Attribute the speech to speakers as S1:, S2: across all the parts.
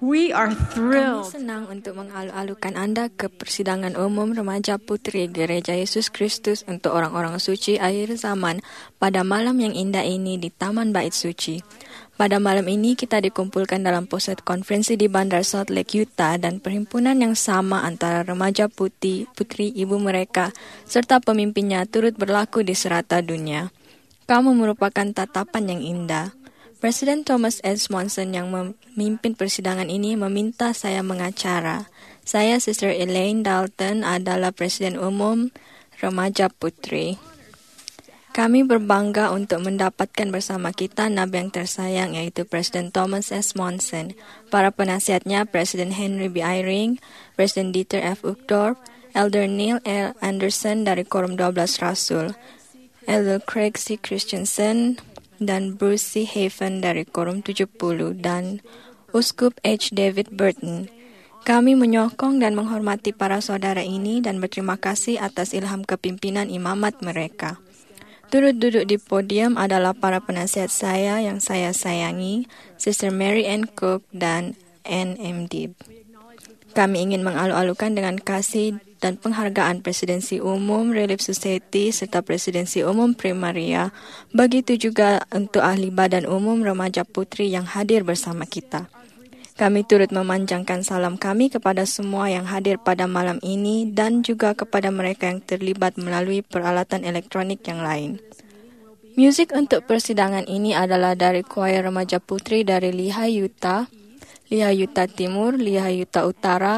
S1: We are
S2: Kami
S1: thrilled
S2: senang untuk mengalu-alukan Anda ke persidangan umum remaja putri Gereja Yesus Kristus untuk orang-orang suci akhir zaman pada malam yang indah ini di Taman Bait Suci. Pada malam ini kita dikumpulkan dalam pusat konferensi di Bandar Salt Lake, Utah, dan perhimpunan yang sama antara remaja putri ibu mereka serta pemimpinnya turut berlaku di serata dunia. Kamu merupakan tatapan yang indah. Presiden Thomas S. Monson yang memimpin persidangan ini meminta saya mengacara. Saya, Sister Elaine Dalton, adalah Presiden Umum Remaja Putri. Kami berbangga untuk mendapatkan bersama kita nabi yang tersayang, yaitu Presiden Thomas S. Monson, para penasihatnya Presiden Henry B. Eyring, Presiden Dieter F. Uchtdorf, Elder Neil L. Anderson dari Quorum 12 Rasul, Elder Craig C. Christensen, dan Bruce C. Haven dari Quorum 70, dan Uskup H. David Burton. Kami menyokong dan menghormati para saudara ini dan berterima kasih atas ilham kepimpinan imamat mereka. Turut duduk di podium adalah para penasihat saya yang saya sayangi, Sister Mary Ann Cook dan Ann M. Dibb. Kami ingin mengalu-alukan dengan kasih dan penghargaan Presidensi Umum Relief Society serta Presidensi Umum Primaria, begitu juga untuk ahli badan umum remaja putri yang hadir bersama kita. Kami turut memanjangkan salam kami kepada semua yang hadir pada malam ini dan juga kepada mereka yang terlibat melalui peralatan elektronik yang lain. Musik untuk persidangan ini adalah dari choir remaja putri dari Lehigh, Utah, Lehigh, Utah Timur, Lehigh, Utah Utara,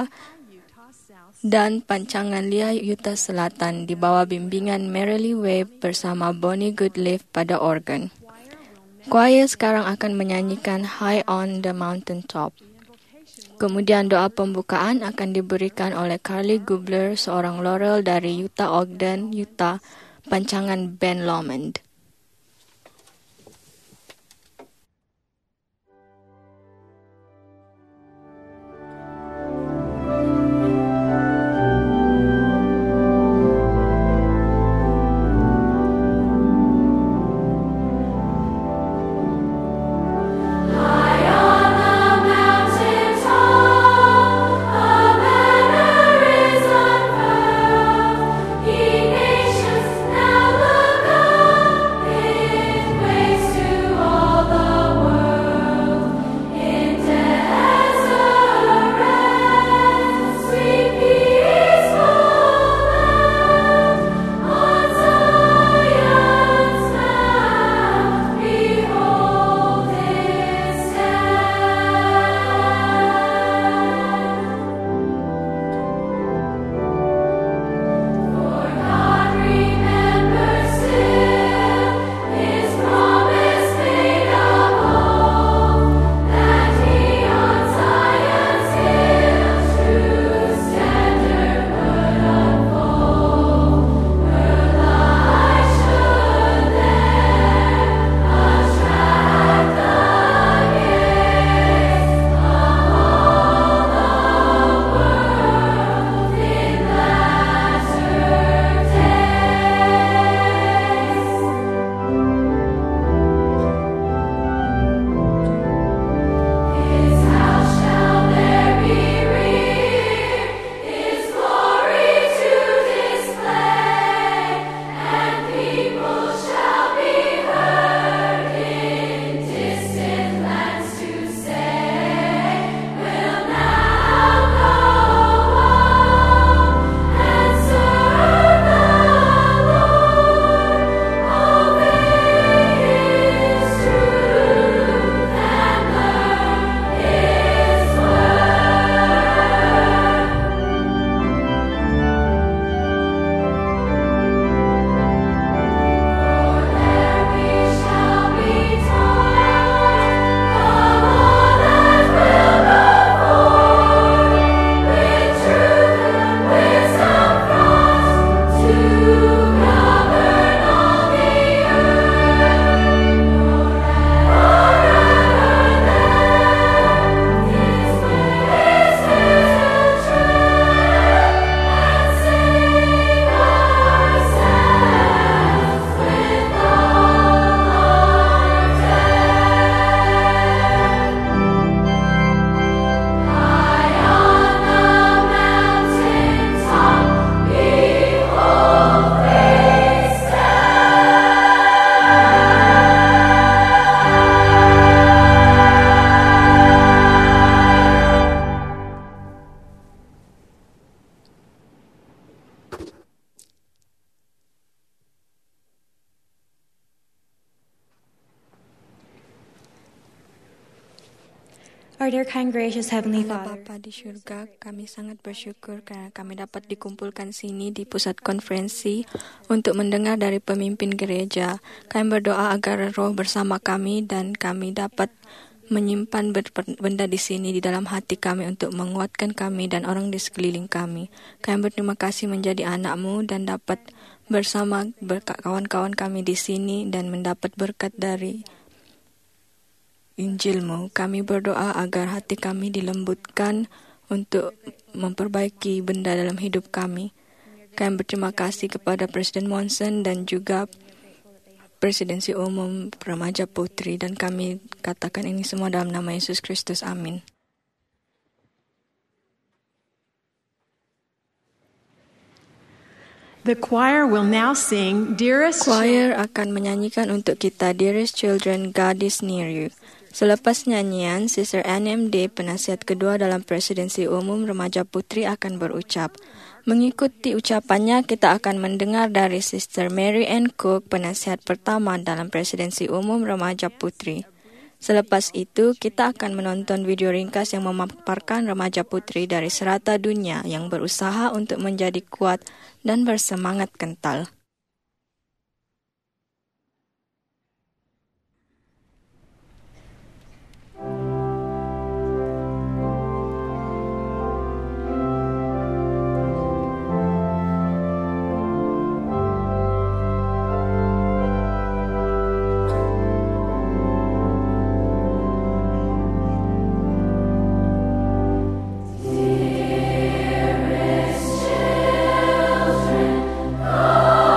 S2: dan Pancangan Lehigh, Utah Selatan di bawah bimbingan Merrily Webb bersama Bonnie Goodleaf pada organ. Choir sekarang akan menyanyikan High on the Mountain Top. Kemudian doa pembukaan akan diberikan oleh Carly Gubler, seorang Laurel dari Utah Ogden, Utah, Pancangan Ben Lomond.
S3: Nations now look up.
S1: Our dear, kind, gracious Heavenly
S2: Allah
S1: Father,
S2: Bapa di surga, kami sangat bersyukur karena kami dapat dikumpulkan sini di pusat konferensi untuk mendengar dari pemimpin gereja. Kami berdoa agar roh bersama kami dan kami dapat menyimpan benda di sini di dalam hati kami untuk menguatkan kami dan orang di sekeliling kami. Kami berterima kasih menjadi anak-Mu dan dapat bersama kawan-kawan kami di sini dan mendapat berkat dari Injil-Mu. Kami berdoa agar hati kami dilembutkan untuk memperbaiki benda dalam hidup kami. Kami berterima kasih kepada Presiden Monson dan juga Presidensi Umum Remaja Putri, dan kami katakan ini semua dalam nama Yesus Kristus. Amin.
S3: The choir will now sing Dearest
S2: Choir akan menyanyikan untuk kita Dearest Children, God is Near You. Selepas nyanyian, Sister NMD, penasihat kedua dalam Presidensi Umum Remaja Putri, akan berucap. Mengikuti ucapannya, kita akan mendengar dari Sister Mary Ann Cook, penasihat pertama dalam Presidensi Umum Remaja Putri. Selepas itu, kita akan menonton video ringkas yang memaparkan remaja putri dari serata dunia yang berusaha untuk menjadi kuat dan bersemangat kental.
S4: Oh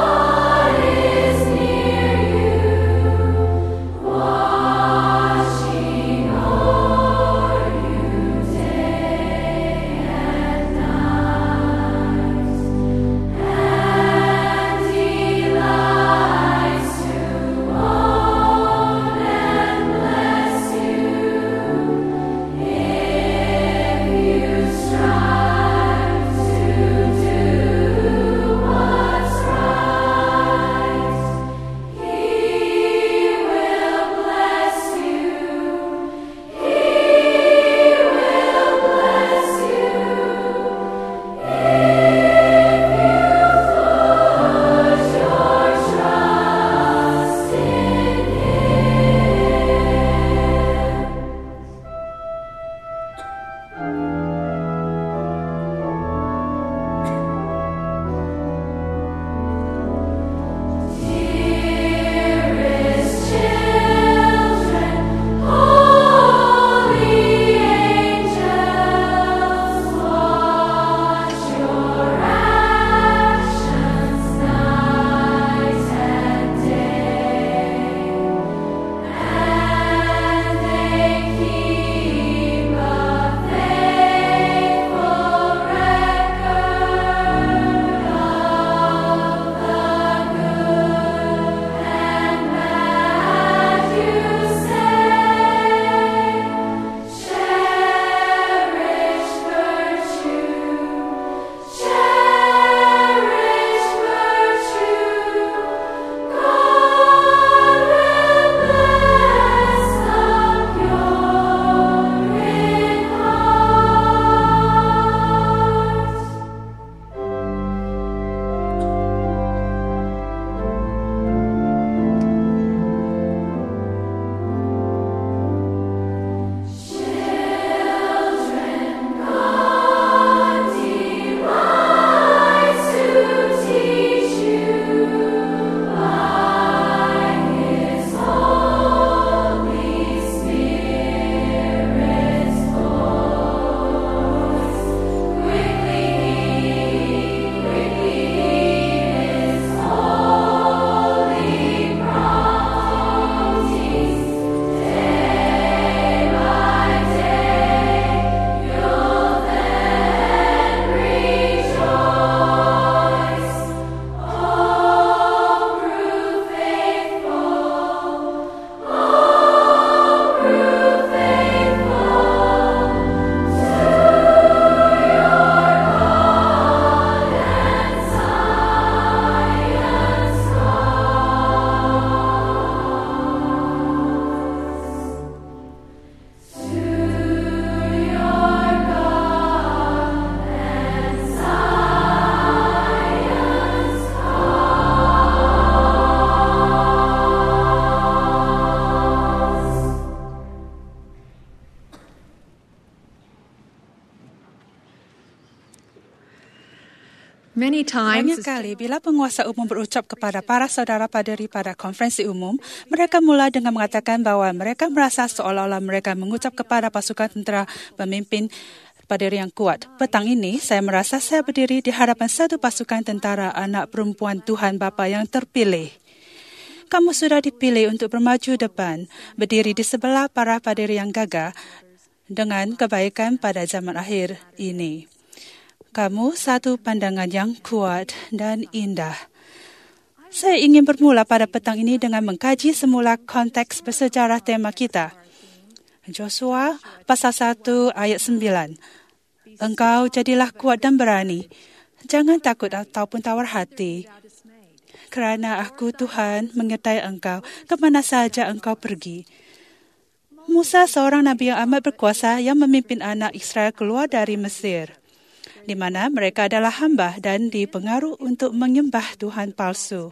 S3: Many times,
S1: Banyak kali bila penguasa umum berucap kepada para saudara paderi pada konferensi umum, mereka mula dengan mengatakan bahwa mereka merasa seolah-olah mereka mengucap kepada pasukan tentera pemimpin paderi yang kuat. Petang ini, saya merasa saya berdiri di hadapan satu pasukan tentara anak perempuan Tuhan Bapa yang terpilih. Kamu sudah dipilih untuk bermaju depan, berdiri di sebelah para paderi yang gagah dengan kebaikan pada zaman akhir ini. Kamu satu pandangan yang kuat dan indah. Saya ingin bermula pada petang ini dengan mengkaji semula konteks bersejarah tema kita. Joshua pasal 1 ayat 9. Engkau jadilah kuat dan berani. Jangan takut ataupun tawar hati. Kerana aku Tuhan menyertai engkau kemana sahaja engkau pergi. Musa seorang nabi yang amat berkuasa yang memimpin anak Israel keluar dari Mesir, di mana mereka adalah hamba dan dipengaruh untuk menyembah Tuhan palsu.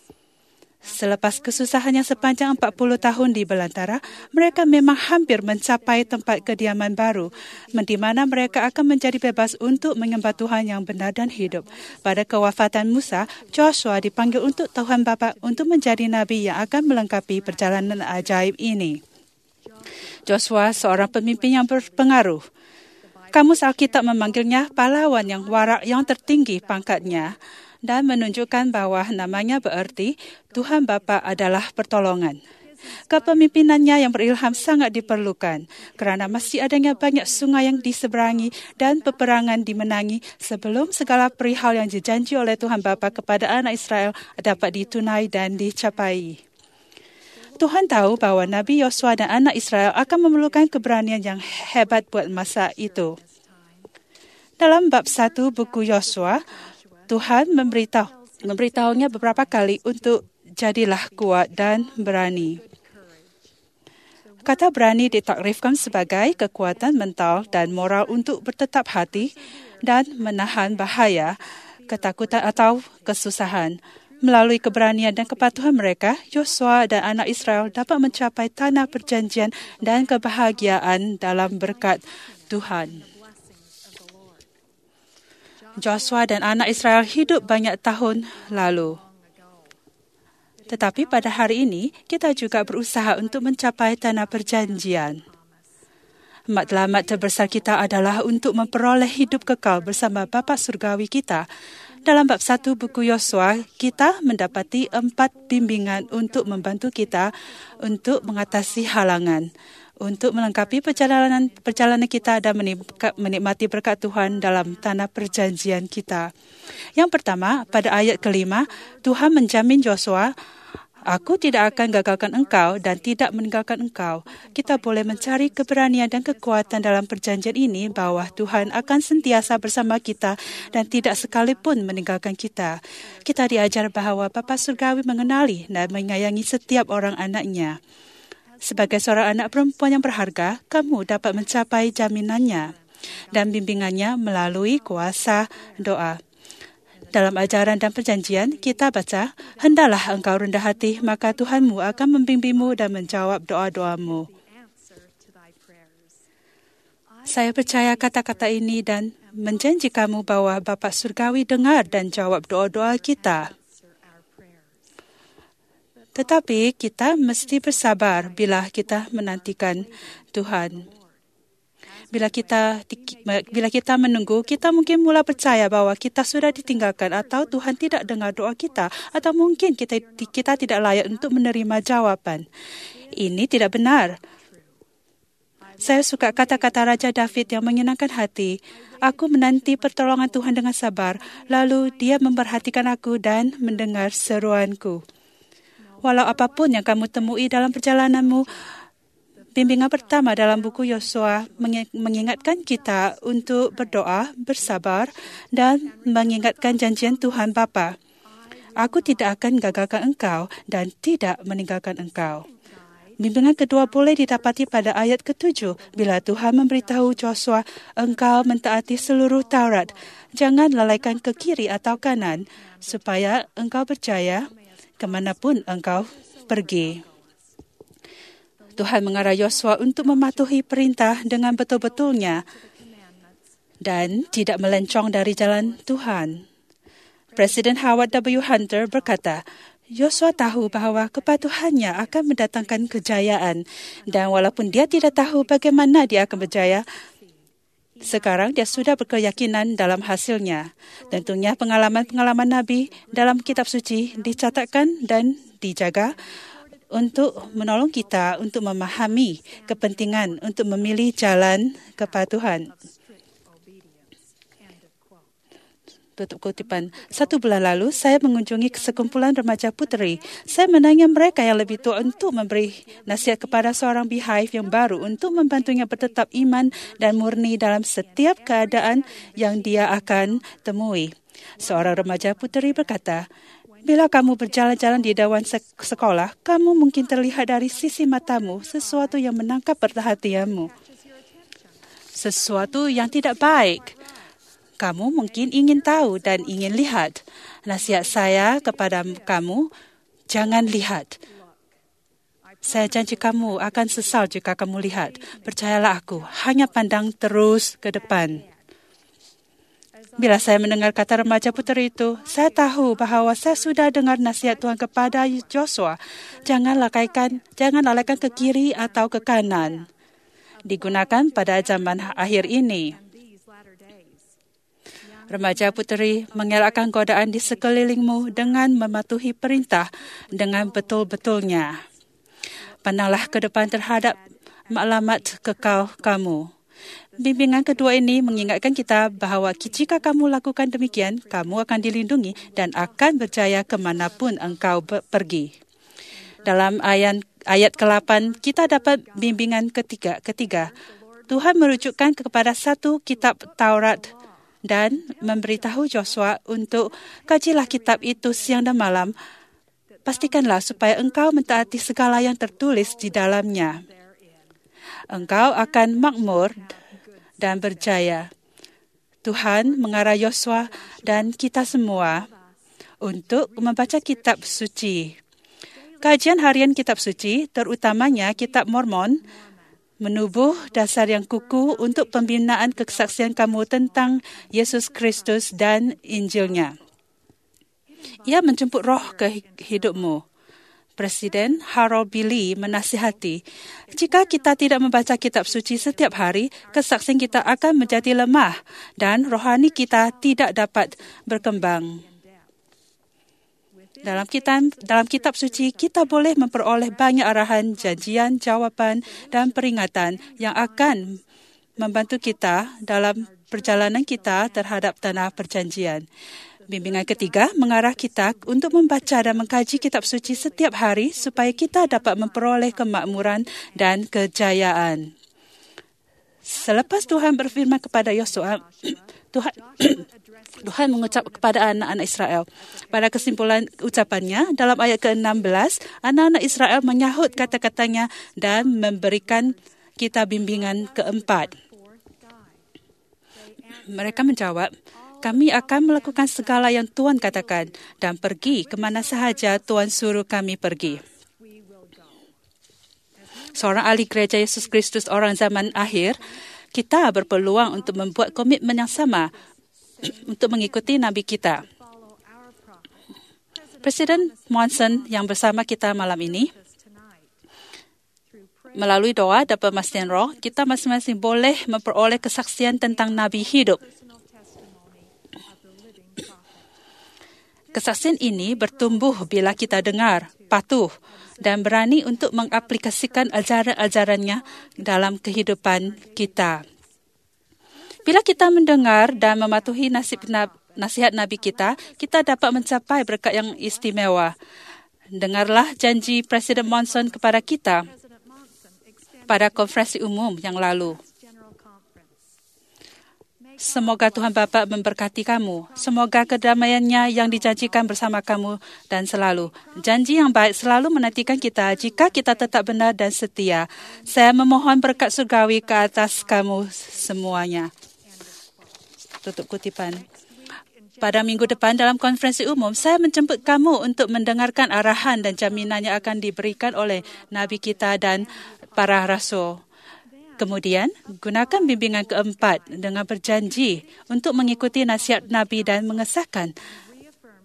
S1: Selepas kesusahan yang sepanjang 40 tahun di belantara, mereka memang hampir mencapai tempat kediaman baru, di mana mereka akan menjadi bebas untuk menyembah Tuhan yang benar dan hidup. Pada kewafatan Musa, Joshua dipanggil untuk Tuhan Bapa untuk menjadi nabi yang akan melengkapi perjalanan ajaib ini. Joshua seorang pemimpin yang berpengaruh. Kamus Alkitab memanggilnya pahlawan yang warak yang tertinggi pangkatnya dan menunjukkan bahwa namanya bererti Tuhan Bapa adalah pertolongan. Kepemimpinannya yang berilham sangat diperlukan kerana masih adanya banyak sungai yang diseberangi dan peperangan dimenangi sebelum segala perihal yang dijanji oleh Tuhan Bapa kepada anak Israel dapat ditunai dan dicapai. Tuhan tahu bahawa Nabi Yosua dan anak Israel akan memerlukan keberanian yang hebat buat masa itu. Dalam bab 1 buku Yosua, Tuhan memberitahunya beberapa kali untuk jadilah kuat dan berani. Kata berani ditakrifkan sebagai kekuatan mental dan moral untuk bertetap hati dan menahan bahaya, ketakutan atau kesusahan. Melalui keberanian dan kepatuhan mereka, Yosua dan anak Israel dapat mencapai tanah perjanjian dan kebahagiaan dalam berkat Tuhan. Joshua dan anak Israel hidup banyak tahun lalu. Tetapi pada hari ini, kita juga berusaha untuk mencapai tanah perjanjian. Matlamat terbesar kita adalah untuk memperoleh hidup kekal bersama Bapa Surgawi kita. Dalam bab 1 buku Yosua, kita mendapati 4 bimbingan untuk membantu kita untuk mengatasi halangan, untuk melengkapi perjalanan kita dan menikmati berkat Tuhan dalam tanah perjanjian kita. Yang pertama, pada ayat ke-5, Tuhan menjamin Joshua, aku tidak akan gagalkan engkau dan tidak meninggalkan engkau. Kita boleh mencari keberanian dan kekuatan dalam perjanjian ini bahawa Tuhan akan sentiasa bersama kita dan tidak sekalipun meninggalkan kita. Kita diajar bahawa Bapa Surgawi mengenali dan menyayangi setiap orang anaknya. Sebagai seorang anak perempuan yang berharga, kamu dapat mencapai jaminannya dan bimbingannya melalui kuasa doa. Dalam ajaran dan perjanjian, kita baca, hendaklah engkau rendah hati, maka Tuhanmu akan membimbingmu dan menjawab doa-doamu. Saya percaya kata-kata ini dan menjanji kamu bahwa Bapa Surgawi dengar dan jawab doa-doa kita. Tetapi kita mesti bersabar bila kita menantikan Tuhan. Bila kita menunggu, kita mungkin mula percaya bahawa kita sudah ditinggalkan atau Tuhan tidak dengar doa kita atau mungkin kita tidak layak untuk menerima jawaban. Ini tidak benar. Saya suka kata-kata Raja David yang menyenangkan hati. Aku menanti pertolongan Tuhan dengan sabar, lalu Dia memperhatikan aku dan mendengar seruanku. Walau apapun yang kamu temui dalam perjalananmu, bimbingan pertama dalam buku Yosua mengingatkan kita untuk berdoa, bersabar dan mengingatkan janjian Tuhan Bapa. Aku tidak akan gagalkan engkau dan tidak meninggalkan engkau. Bimbingan kedua boleh didapati pada ayat ke-7 bila Tuhan memberitahu Joshua, engkau mentaati seluruh Taurat. Jangan lalaikan ke kiri atau kanan supaya engkau berjaya kemanapun engkau pergi. Tuhan mengarah Yosua untuk mematuhi perintah dengan betul-betulnya dan tidak melencong dari jalan Tuhan. Presiden Howard W. Hunter berkata, Yosua tahu bahawa kepatuhannya akan mendatangkan kejayaan dan walaupun dia tidak tahu bagaimana dia akan berjaya, sekarang dia sudah berkeyakinan dalam hasilnya. Tentunya pengalaman-pengalaman Nabi dalam kitab suci dicatatkan dan dijaga untuk menolong kita untuk memahami kepentingan untuk memilih jalan kepatuhan. Tutup kutipan. 1 bulan lalu, saya mengunjungi sekumpulan remaja puteri. Saya menanya mereka yang lebih tua untuk memberi nasihat kepada seorang beehive yang baru untuk membantunya bertetap iman dan murni dalam setiap keadaan yang dia akan temui. Seorang remaja puteri berkata, bila kamu berjalan-jalan di dewan sekolah, kamu mungkin terlihat dari sisi matamu sesuatu yang menangkap perhatianmu. Sesuatu yang tidak baik. Kamu mungkin ingin tahu dan ingin lihat. Nasihat saya kepada kamu, jangan lihat. Saya janji kamu akan sesal jika kamu lihat. Percayalah aku, hanya pandang terus ke depan. Bila saya mendengar kata remaja puteri itu, saya tahu bahawa saya sudah dengar nasihat Tuhan kepada Joshua. Jangan lalaikan ke kiri atau ke kanan. Digunakan pada zaman akhir ini. Remaja puteri, mengelakkan godaan di sekelilingmu dengan mematuhi perintah dengan betul-betulnya. Pandanglah ke depan terhadap maklumat kekal kamu. Bimbingan kedua ini mengingatkan kita bahawa jika kamu lakukan demikian, kamu akan dilindungi dan akan berjaya kemanapun engkau pergi. Dalam ayat ke-8, kita dapat bimbingan ketiga. Tuhan merujukkan kepada satu kitab Taurat dan memberitahu Joshua untuk kajilah kitab itu siang dan malam. Pastikanlah supaya engkau mentaati segala yang tertulis di dalamnya. Engkau akan makmur dan berjaya. Tuhan mengarah Joshua dan kita semua untuk membaca kitab suci. Kajian harian kitab suci, terutamanya kitab Mormon, menubuh dasar yang kukuh untuk pembinaan kesaksian kamu tentang Yesus Kristus dan Injilnya. Ia menjemput roh ke hidupmu. Presiden Harold B. Lee menasihati, jika kita tidak membaca kitab suci setiap hari, kesaksian kita akan menjadi lemah dan rohani kita tidak dapat berkembang. Dalam kitab suci, kita boleh memperoleh banyak arahan, janjian, jawapan dan peringatan yang akan membantu kita dalam perjalanan kita terhadap tanah perjanjian. Bimbingan ketiga mengarah kita untuk membaca dan mengkaji kitab suci setiap hari supaya kita dapat memperoleh kemakmuran dan kejayaan. Selepas Tuhan berfirman kepada Yosua, Tuhan mengucap kepada anak-anak Israel. Pada kesimpulan ucapannya, dalam ayat ke-16, anak-anak Israel menyahut kata-katanya dan memberikan kita bimbingan keempat. Mereka menjawab, kami akan melakukan segala yang Tuhan katakan dan pergi kemana sahaja Tuhan suruh kami pergi. Seorang ahli gereja Yesus Kristus orang zaman akhir, kita berpeluang untuk membuat komitmen yang sama untuk mengikuti Nabi kita. Presiden Monson yang bersama kita malam ini, melalui doa dan pemastian roh, kita masing-masing boleh memperoleh kesaksian tentang Nabi hidup. Kesaksian ini bertumbuh bila kita dengar, patuh dan berani untuk mengaplikasikan ajaran-ajarannya dalam kehidupan kita. Bila kita mendengar dan mematuhi nasihat Nabi kita, kita dapat mencapai berkat yang istimewa. Dengarlah janji Presiden Monson kepada kita pada konferensi umum yang lalu. Semoga Tuhan Bapa memberkati kamu. Semoga kedamaiannya yang dijanjikan bersama kamu dan selalu. Janji yang baik selalu menantikan kita jika kita tetap benar dan setia. Saya memohon berkat surgawi ke atas kamu semuanya. Tutup kutipan. Pada minggu depan dalam konferensi umum, saya menjemput kamu untuk mendengarkan arahan dan jaminan yang akan diberikan oleh Nabi kita dan para rasul. Kemudian, gunakan bimbingan keempat dengan berjanji untuk mengikuti nasihat Nabi dan mengesahkan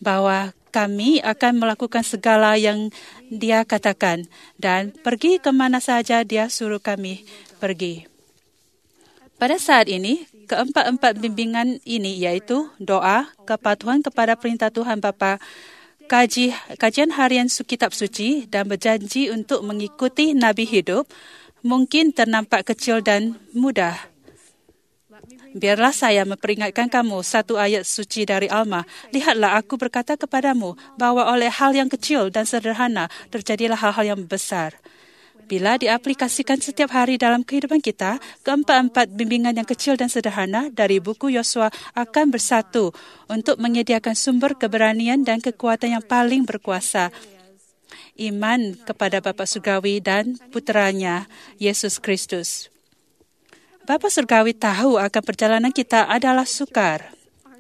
S1: bahwa kami akan melakukan segala yang Dia katakan dan pergi ke mana saja Dia suruh kami pergi. Pada saat ini, keempat-empat bimbingan ini iaitu doa, kepatuhan kepada perintah Tuhan Bapa, kajian harian kitab suci dan berjanji untuk mengikuti Nabi hidup mungkin ternampak kecil dan mudah. Biarlah saya memperingatkan kamu satu ayat suci dari Alma. Lihatlah, aku berkata kepadamu bahwa oleh hal yang kecil dan sederhana terjadilah hal-hal yang besar. Bila diaplikasikan setiap hari dalam kehidupan kita, keempat-empat bimbingan yang kecil dan sederhana dari buku Yosua akan bersatu untuk menyediakan sumber keberanian dan kekuatan yang paling berkuasa. Iman kepada Bapa Surgawi dan Puteranya, Yesus Kristus. Bapa Surgawi tahu akan perjalanan kita adalah sukar.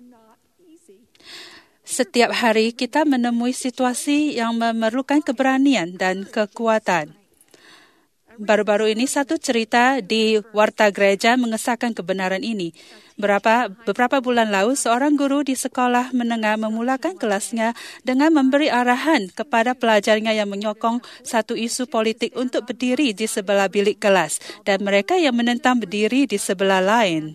S1: Setiap hari kita menemui situasi yang memerlukan keberanian dan kekuatan. Baru-baru ini satu cerita di Warta Gereja mengesahkan kebenaran ini. Beberapa bulan lalu, seorang guru di sekolah menengah memulakan kelasnya dengan memberi arahan kepada pelajarnya yang menyokong satu isu politik untuk berdiri di sebelah bilik kelas dan mereka yang menentang berdiri di sebelah lain.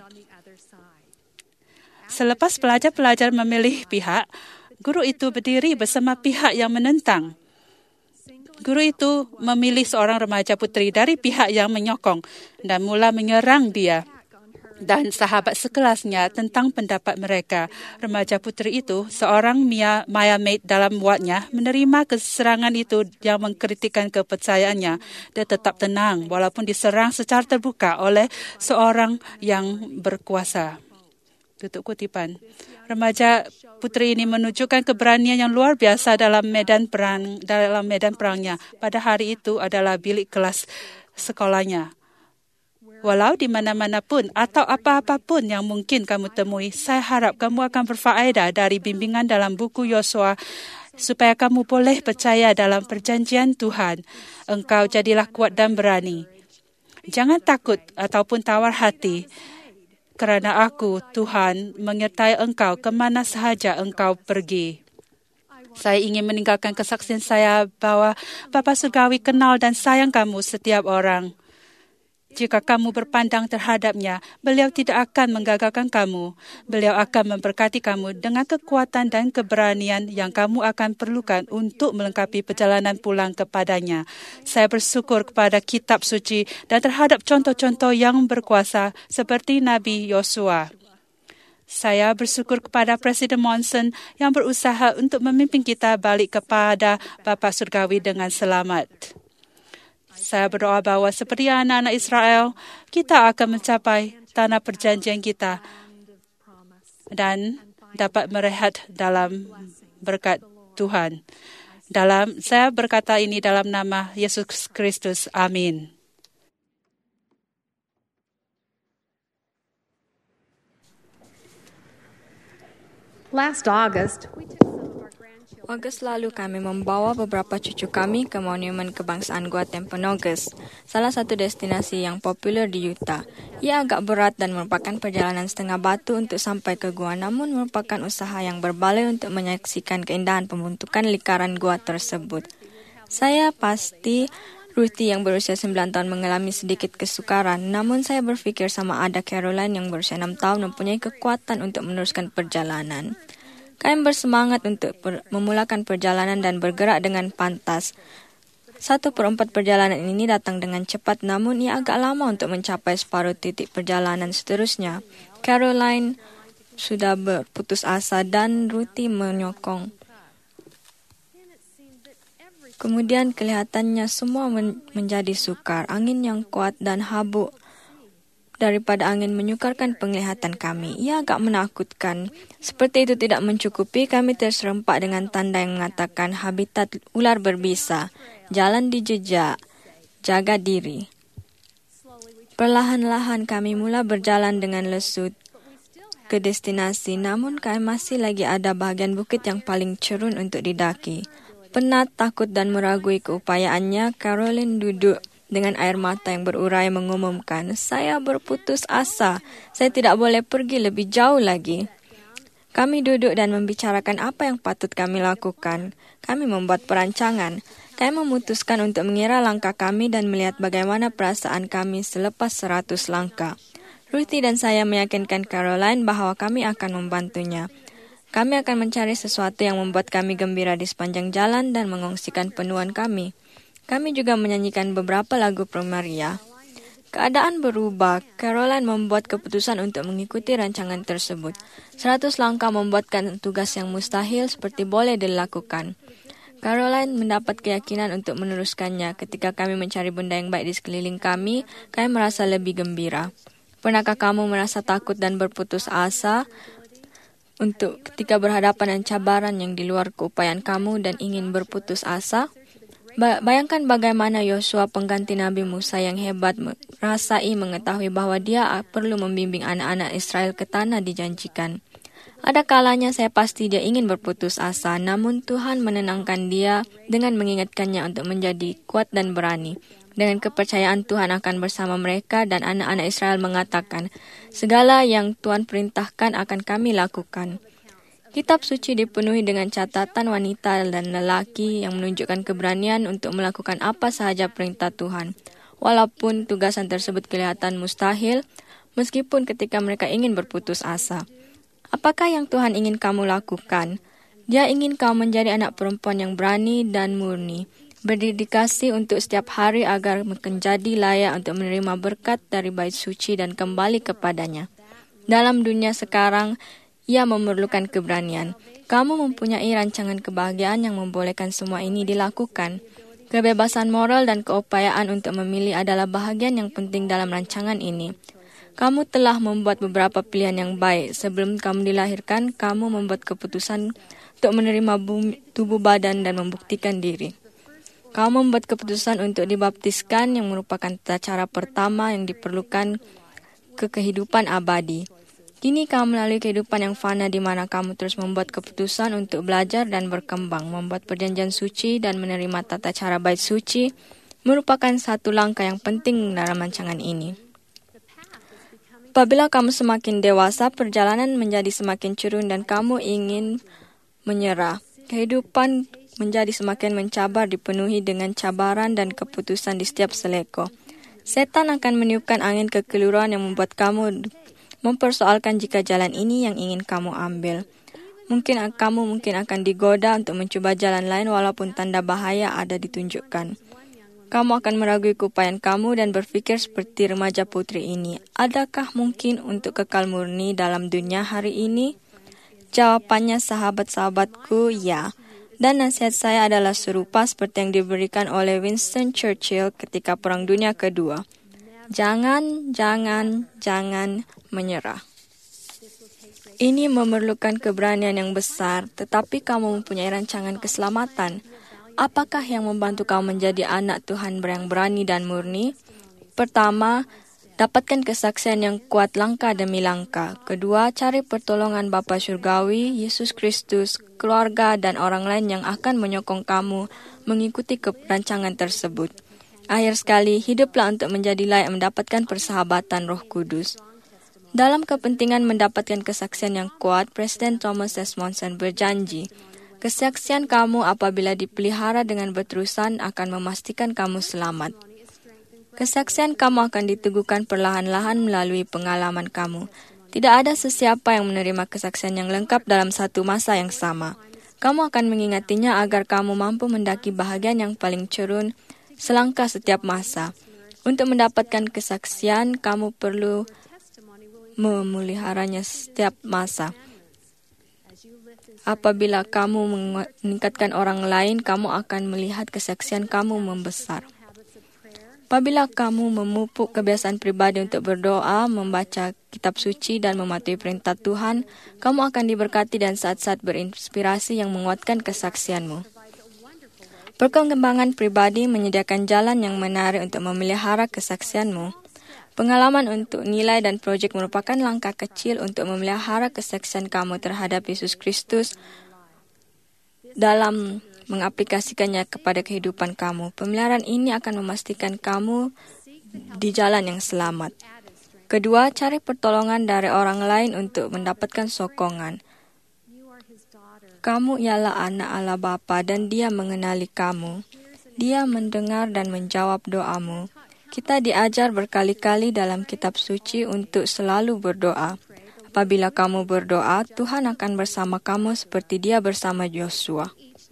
S1: Selepas pelajar-pelajar memilih pihak, guru itu berdiri bersama pihak yang menentang. Guru itu memilih seorang remaja putri dari pihak yang menyokong dan mula menyerang dia dan sahabat sekelasnya tentang pendapat mereka. Remaja putri itu, seorang Maya Maid dalam wardnya, menerima keserangan itu yang mengkritikkan kepercayaannya. Dia tetap tenang walaupun diserang secara terbuka oleh seorang yang berkuasa. Tutup kutipan. Remaja putri ini menunjukkan keberanian yang luar biasa dalam medan perangnya. Pada hari itu adalah bilik kelas sekolahnya. Walau di mana-mana pun atau apa-apa pun yang mungkin kamu temui, saya harap kamu akan berfaedah dari bimbingan dalam buku Yosua supaya kamu boleh percaya dalam perjanjian Tuhan. Engkau jadilah kuat dan berani. Jangan takut ataupun tawar hati, kerana aku, Tuhan, menyertai engkau kemana sahaja engkau pergi. Saya ingin meninggalkan kesaksian saya bahwa Bapa Surgawi kenal dan sayang kamu setiap orang. Jika kamu berpandang terhadapnya, beliau tidak akan menggagalkan kamu. Beliau akan memberkati kamu dengan kekuatan dan keberanian yang kamu akan perlukan untuk melengkapi perjalanan pulang kepadanya. Saya bersyukur kepada kitab suci dan terhadap contoh-contoh yang berkuasa seperti Nabi Yosua. Saya bersyukur kepada Presiden Monson yang berusaha untuk memimpin kita balik kepada Bapa Surgawi dengan selamat. Saya berdoa bahwa seperti anak-anak Israel, kita akan mencapai tanah perjanjian kita dan dapat merehat dalam berkat Tuhan. Saya berkata ini dalam nama Yesus Kristus. Amin.
S3: Last August,
S2: August lalu kami membawa beberapa cucu kami ke Monumen Kebangsaan Gua Timpanogos, salah satu destinasi yang populer di Utah. Ia agak berat dan merupakan perjalanan setengah batu untuk sampai ke gua, namun merupakan usaha yang berbaloi untuk menyaksikan keindahan pembentukan lingkaran gua tersebut. Saya pasti Ruthie yang berusia 9 tahun mengalami sedikit kesukaran, namun saya berpikir sama ada Caroline yang berusia 6 tahun mempunyai kekuatan untuk meneruskan perjalanan. Kami bersemangat untuk memulakan perjalanan dan bergerak dengan pantas. 1/4 perjalanan ini datang dengan cepat, namun ia agak lama untuk mencapai separuh titik perjalanan seterusnya. Caroline sudah berputus asa dan Ruthie menyokong. Kemudian kelihatannya semua menjadi sukar. Angin yang kuat dan habuk daripada angin menyukarkan penglihatan kami. Ia agak menakutkan. Seperti itu tidak mencukupi, kami terserempak dengan tanda yang mengatakan habitat ular berbisa, jalan dijejak, jaga diri. Perlahan-lahan kami mula berjalan dengan lesut ke destinasi, namun kami masih lagi ada bahagian bukit yang paling cerun untuk didaki. Penat, takut dan meragui keupayaannya, Caroline duduk dengan air mata yang berurai mengumumkan, "Saya berputus asa. Saya tidak boleh pergi lebih jauh lagi." Kami duduk dan membicarakan apa yang patut kami lakukan. Kami membuat perancangan. Kami memutuskan untuk mengira langkah kami dan melihat bagaimana perasaan kami selepas 100 langkah. Ruthie dan saya meyakinkan Caroline bahwa kami akan membantunya. Kami akan mencari sesuatu yang membuat kami gembira di sepanjang jalan dan mengongsikan penuhan kami. Kami juga menyanyikan beberapa lagu Primaria. Keadaan berubah. Caroline membuat keputusan untuk mengikuti rancangan tersebut. 100 langkah membuatkan tugas yang mustahil seperti boleh dilakukan. Caroline mendapat keyakinan untuk meneruskannya. Ketika kami mencari benda yang baik di sekeliling kami merasa lebih gembira. Pernahkah kamu merasa takut dan berputus asa untuk ketika berhadapan dengan cabaran yang di luar keupayaan kamu dan ingin berputus asa? Bayangkan bagaimana Yosua pengganti Nabi Musa yang hebat merasai mengetahui bahwa dia perlu membimbing anak-anak Israel ke tanah dijanjikan. Ada kalanya saya pasti dia ingin berputus asa, namun Tuhan menenangkan dia dengan mengingatkannya untuk menjadi kuat dan berani. Dengan kepercayaan Tuhan akan bersama mereka dan anak-anak Israel mengatakan, segala yang Tuhan perintahkan akan kami lakukan. Kitab suci dipenuhi dengan catatan wanita dan lelaki yang menunjukkan keberanian untuk melakukan apa sahaja perintah Tuhan. Walaupun tugasan tersebut kelihatan mustahil, meskipun ketika mereka ingin berputus asa. Apakah yang Tuhan ingin kamu lakukan? Dia ingin kamu menjadi anak perempuan yang berani dan murni, berdedikasi untuk setiap hari agar menjadi layak untuk menerima berkat dari bait suci dan kembali kepadanya. Dalam dunia sekarang, ia memerlukan keberanian. Kamu mempunyai rancangan kebahagiaan yang membolehkan semua ini dilakukan. Kebebasan moral dan keupayaan untuk memilih adalah bahagian yang penting dalam rancangan ini. Kamu telah membuat beberapa pilihan yang baik. Sebelum kamu dilahirkan, kamu membuat keputusan untuk menerima tubuh badan dan membuktikan diri. Kamu membuat keputusan untuk dibaptiskan yang merupakan tata cara pertama yang diperlukan ke kehidupan abadi. Kini kamu melalui kehidupan yang fana di mana kamu terus membuat keputusan untuk belajar dan berkembang, membuat perjanjian suci dan menerima tata cara bait suci merupakan satu langkah yang penting dalam rancangan ini. Apabila kamu semakin dewasa, perjalanan menjadi semakin curun dan kamu ingin menyerah. Kehidupan menjadi semakin mencabar dipenuhi dengan cabaran dan keputusan di setiap seleko. Setan akan meniupkan angin kekeliruan yang membuat kamu mempersoalkan jika jalan ini yang ingin kamu ambil. Kamu mungkin akan digoda untuk mencoba jalan lain walaupun tanda bahaya ada ditunjukkan. Kamu akan meragui keupayaan kamu dan berpikir seperti remaja putri ini. Adakah mungkin untuk kekal murni dalam dunia hari ini? Jawabannya sahabat-sahabatku, ya. Dan nasihat saya adalah serupa seperti yang diberikan oleh Winston Churchill ketika Perang Dunia Kedua. Jangan menyerah. Ini memerlukan keberanian yang besar, tetapi kamu mempunyai rancangan keselamatan. Apakah yang membantu kamu menjadi anak Tuhan yang berani dan murni? Pertama, dapatkan kesaksian yang kuat langkah demi langkah. Kedua, cari pertolongan Bapa Surgawi, Yesus Kristus, keluarga, dan orang lain yang akan menyokong kamu mengikuti rancangan tersebut. Akhir sekali, hiduplah untuk menjadi layak mendapatkan persahabatan Roh Kudus. Dalam kepentingan mendapatkan kesaksian yang kuat, Presiden Thomas S. Monson berjanji, kesaksian kamu apabila dipelihara dengan berterusan akan memastikan kamu selamat. Kesaksian kamu akan diteguhkan perlahan-lahan melalui pengalaman kamu. Tidak ada sesiapa yang menerima kesaksian yang lengkap dalam satu masa yang sama. Kamu akan mengingatinya agar kamu mampu mendaki bahagian yang paling cerun selangkah setiap masa. Untuk mendapatkan kesaksian, kamu perlu memeliharanya setiap masa. Apabila kamu meningkatkan orang lain, kamu akan melihat kesaksian kamu membesar. Apabila kamu memupuk kebiasaan pribadi untuk berdoa, membaca kitab suci dan mematuhi perintah Tuhan, kamu akan diberkati dan saat-saat berinspirasi yang menguatkan kesaksianmu. Perkembangan pribadi menyediakan jalan yang menarik untuk memelihara kesaksianmu. Pengalaman untuk nilai dan proyek merupakan langkah kecil untuk memelihara kesaksian kamu terhadap Yesus Kristus dalam mengaplikasikannya kepada kehidupan kamu. Pemeliharaan ini akan memastikan kamu di jalan yang selamat. Kedua, cari pertolongan dari orang lain untuk mendapatkan sokongan. Kamu ialah anak Allah Bapa dan Dia mengenali kamu. Dia mendengar dan menjawab doamu. Kita diajar berkali-kali dalam kitab suci untuk selalu berdoa. Apabila kamu berdoa, Tuhan akan bersama kamu seperti Dia bersama Yosua.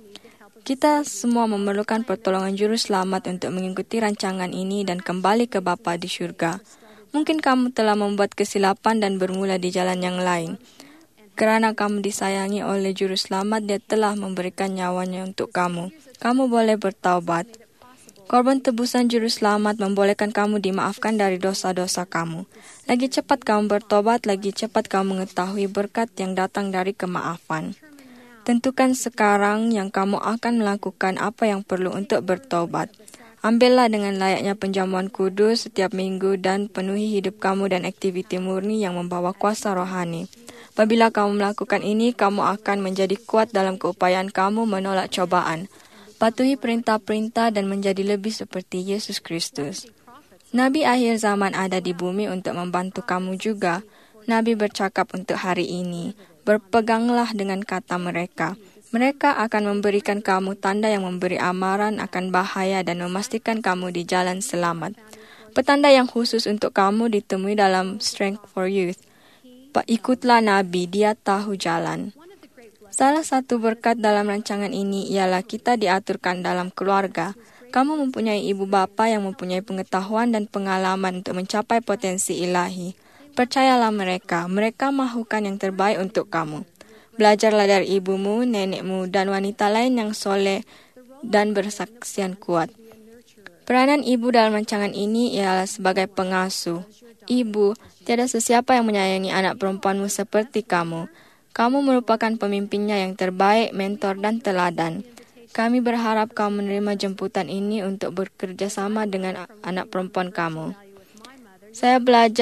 S2: Kita semua memerlukan pertolongan juru selamat untuk mengikuti rancangan ini dan kembali ke Bapa di syurga. Mungkin kamu telah membuat kesilapan dan bermula di jalan yang lain. Kerana kamu disayangi oleh juru selamat, Dia telah memberikan nyawanya untuk kamu. Kamu boleh bertaubat. Korban tebusan juru selamat membolehkan kamu dimaafkan dari dosa-dosa kamu. Lagi cepat kamu bertobat, lagi cepat kamu mengetahui berkat yang datang dari kemaafan. Tentukan sekarang yang kamu akan melakukan apa yang perlu untuk bertobat. Ambillah dengan layaknya penjamuan kudus setiap minggu dan penuhi hidup kamu dan aktiviti murni yang membawa kuasa rohani. Apabila kamu melakukan ini, kamu akan menjadi kuat dalam keupayaan kamu menolak cobaan. Patuhi perintah-perintah dan menjadi lebih seperti Yesus Kristus. Nabi akhir zaman ada di bumi untuk membantu kamu juga. Nabi bercakap untuk hari ini. Berpeganglah dengan kata mereka. Mereka akan memberikan kamu tanda yang memberi amaran akan bahaya dan memastikan kamu di jalan selamat. Petanda yang khusus untuk kamu ditemui dalam Strength for Youth. Ikutlah Nabi, Dia tahu jalan. Salah satu berkat dalam rancangan ini ialah kita diaturkan dalam keluarga. Kamu mempunyai ibu bapa yang mempunyai pengetahuan dan pengalaman untuk mencapai potensi ilahi. Percayalah mereka mahukan yang terbaik untuk kamu. Belajarlah dari ibumu, nenekmu, dan wanita lain yang soleh dan bersaksian kuat. Peranan ibu dalam rancangan ini ialah sebagai pengasuh. Ibu, tiada sesiapa yang menyayangi anak perempuanmu seperti kamu. Kamu merupakan pemimpinnya yang terbaik, mentor dan teladan. Kami berharap kamu menerima jemputan ini untuk bekerja sama dengan anak perempuan kamu. Saya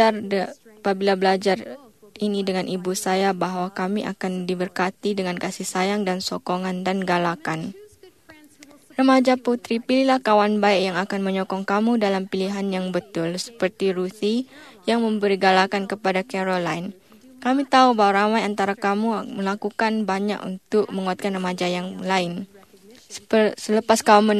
S2: apabila belajar ini dengan ibu saya bahwa kami akan diberkati dengan kasih sayang dan sokongan dan galakan. Remaja putri, pilihlah kawan baik yang akan menyokong kamu dalam pilihan yang betul, seperti Ruthie yang memberi galakan kepada Caroline. Kami tahu bahwa ramai antara kamu melakukan banyak untuk menguatkan remaja yang lain. Selepas kamu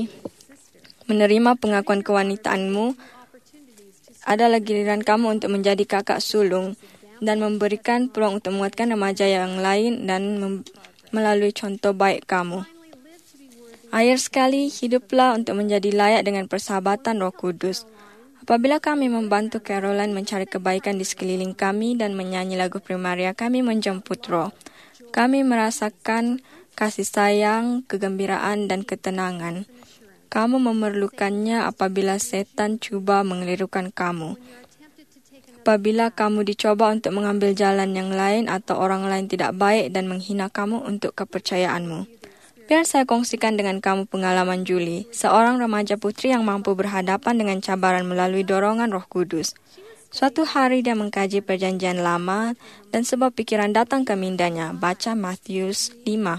S2: menerima pengakuan kewanitaanmu, adalah giliran kamu untuk menjadi kakak sulung dan memberikan peluang untuk menguatkan remaja yang lain dan melalui contoh baik kamu. Akhir sekali, hiduplah untuk menjadi layak dengan persahabatan Roh Kudus. Apabila kami membantu Caroline mencari kebaikan di sekeliling kami dan menyanyi lagu primaria, kami menjemput Roh. Kami merasakan kasih sayang, kegembiraan, dan ketenangan. Kamu memerlukannya apabila setan cuba mengelirukan kamu. Apabila kamu dicoba untuk mengambil jalan yang lain atau orang lain tidak baik dan menghina kamu untuk kepercayaanmu. Biar saya kongsikan dengan kamu pengalaman Julie, seorang remaja putri yang mampu berhadapan dengan cabaran melalui dorongan Roh Kudus. Suatu hari dia mengkaji Perjanjian Lama dan sebuah pikiran datang ke mindanya, baca Matius 5.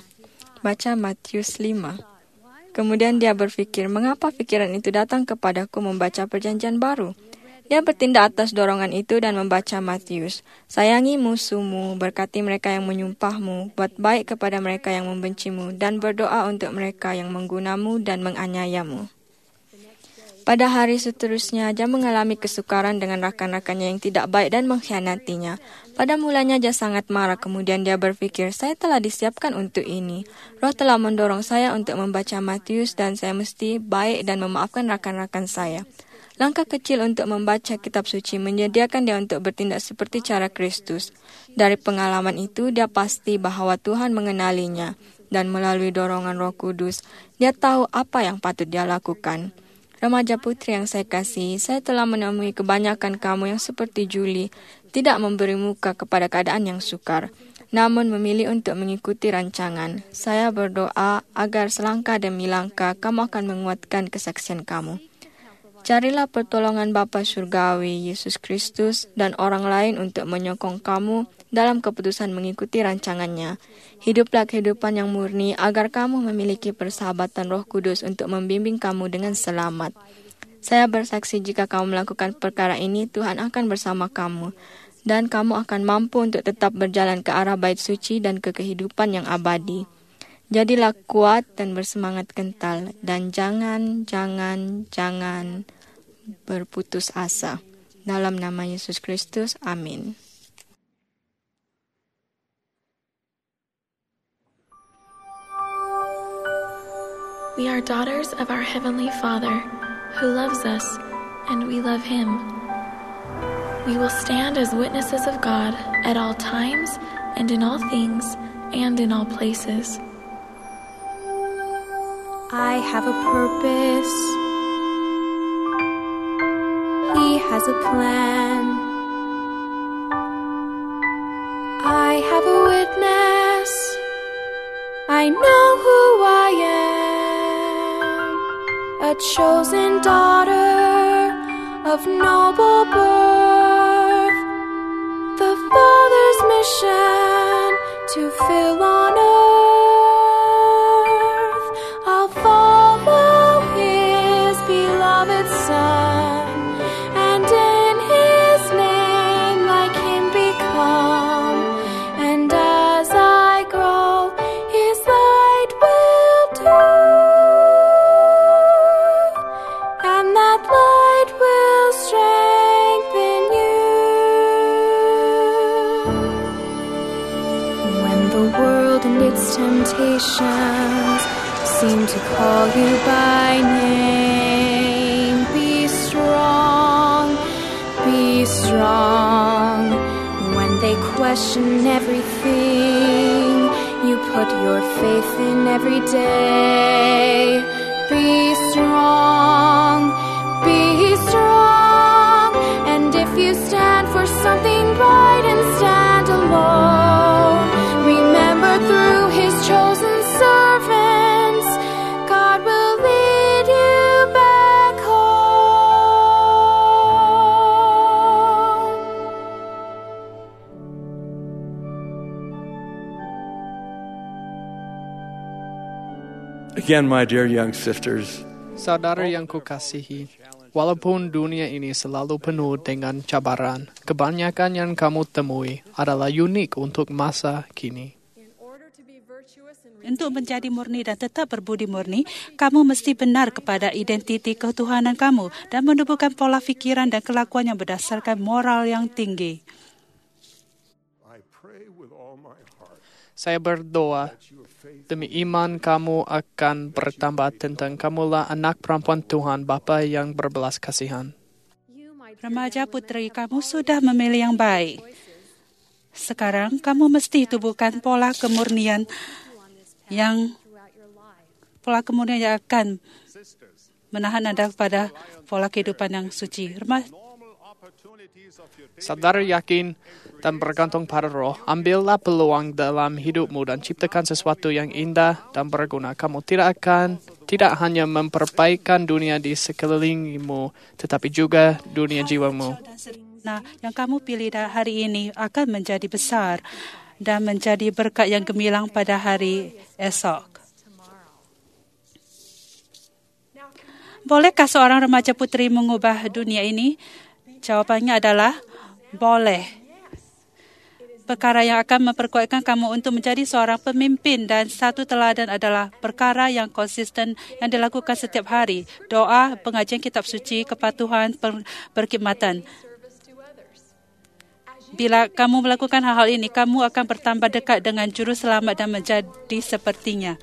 S2: Kemudian dia berpikir, mengapa pikiran itu datang kepadaku membaca Perjanjian Baru? Dia bertindak atas dorongan itu dan membaca Matius. Sayangi musuhmu, berkati mereka yang menyumpahmu, buat baik kepada mereka yang membencimu, dan berdoa untuk mereka yang menggunamu dan menganiayamu. Pada hari seterusnya, dia mengalami kesukaran dengan rakan-rakannya yang tidak baik dan mengkhianatinya. Pada mulanya dia sangat marah, kemudian dia berpikir, saya telah disiapkan untuk ini. Roh telah mendorong saya untuk membaca Matius dan saya mesti baik dan memaafkan rakan-rakan saya. Langkah kecil untuk membaca kitab suci menyediakan dia untuk bertindak seperti cara Kristus. Dari pengalaman itu, dia pasti bahwa Tuhan mengenalinya dan melalui dorongan Roh Kudus, dia tahu apa yang patut dia lakukan. Remaja putri yang saya kasihi, saya telah menemui kebanyakan kamu yang seperti Julie, tidak memberi muka kepada keadaan yang sukar, namun memilih untuk mengikuti rancangan. Saya berdoa agar selangkah demi langkah kamu akan menguatkan kesaksian kamu. Carilah pertolongan Bapa Surgawi, Yesus Kristus, dan orang lain untuk menyokong kamu dalam keputusan mengikuti rancangannya. Hiduplah kehidupan yang murni agar kamu memiliki persahabatan Roh Kudus untuk membimbing kamu dengan selamat. Saya bersaksi jika kamu melakukan perkara ini, Tuhan akan bersama kamu. dan kamu akan mampu untuk tetap berjalan ke arah bait suci dan ke kehidupan yang abadi. Jadilah kuat dan bersemangat kental, dan jangan berputus asa. Dalam nama Yesus Kristus, amin.
S4: We are daughters of our Heavenly Father, who loves us, and we love Him. We will stand as witnesses of God at all times, and in all things, and in all places.
S5: I have a purpose. He has a plan. I have a witness. I know who I am. A chosen daughter of noble birth. The Father's mission to fill on earth. I'll follow His beloved Son, and in His name like Him become. And as I grow, His light will do, and that light will strengthen you. When the world and its temptations seem to call you by name, be strong, be strong. When they question everything you put your faith in every day, be strong, be strong. And if you stand for something right and stand alone, remember through His chosen servants, God will lead you back home.
S6: Again, my dear young sisters,
S7: Saudara yang kukasihi, walaupun dunia ini selalu penuh dengan cabaran, kebanyakan yang kamu temui adalah unik untuk masa kini.
S1: Untuk menjadi murni dan tetap berbudi murni, kamu mesti benar kepada identiti ketuhanan kamu dan menumbuhkan pola fikiran dan kelakuan yang berdasarkan moral yang tinggi.
S7: Saya berdoa, demi iman kamu akan bertambah tentang kamulah anak perempuan Tuhan Bapa yang berbelas kasihan.
S1: Remaja putri, kamu sudah memilih yang baik. Sekarang kamu mesti tubuhkan pola kemurnian yang akan menahan Anda pada pola kehidupan yang suci.
S7: Saudara yakin dan bergantung pada Roh, ambillah peluang dalam hidupmu dan ciptakan sesuatu yang indah dan berguna. Kamu tidak hanya memperbaikan dunia di sekelilingimu, tetapi juga dunia jiwamu.
S1: Nah, yang kamu pilih hari ini akan menjadi besar dan menjadi berkat yang gemilang pada hari esok. Bolehkah seorang remaja putri mengubah dunia ini? Jawabannya adalah boleh. Perkara yang akan memperkuatkan kamu untuk menjadi seorang pemimpin dan satu teladan adalah perkara yang konsisten yang dilakukan setiap hari. Doa, pengajian kitab suci, kepatuhan, perkhidmatan. Bila kamu melakukan hal-hal ini, kamu akan bertambah dekat dengan Juru Selamat dan menjadi sepertinya.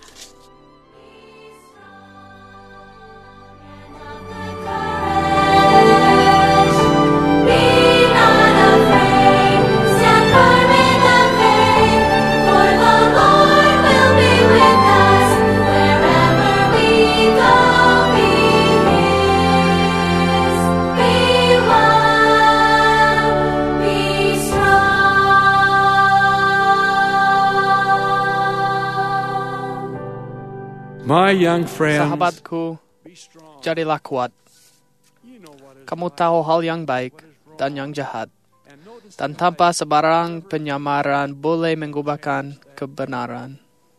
S6: my young friends,
S7: Sahabatku, jadilah kuat. Kamu tahu hal yang baik dan yang jahat. Dan tanpa sebarang penyamaran boleh mengubahkan kebenaran.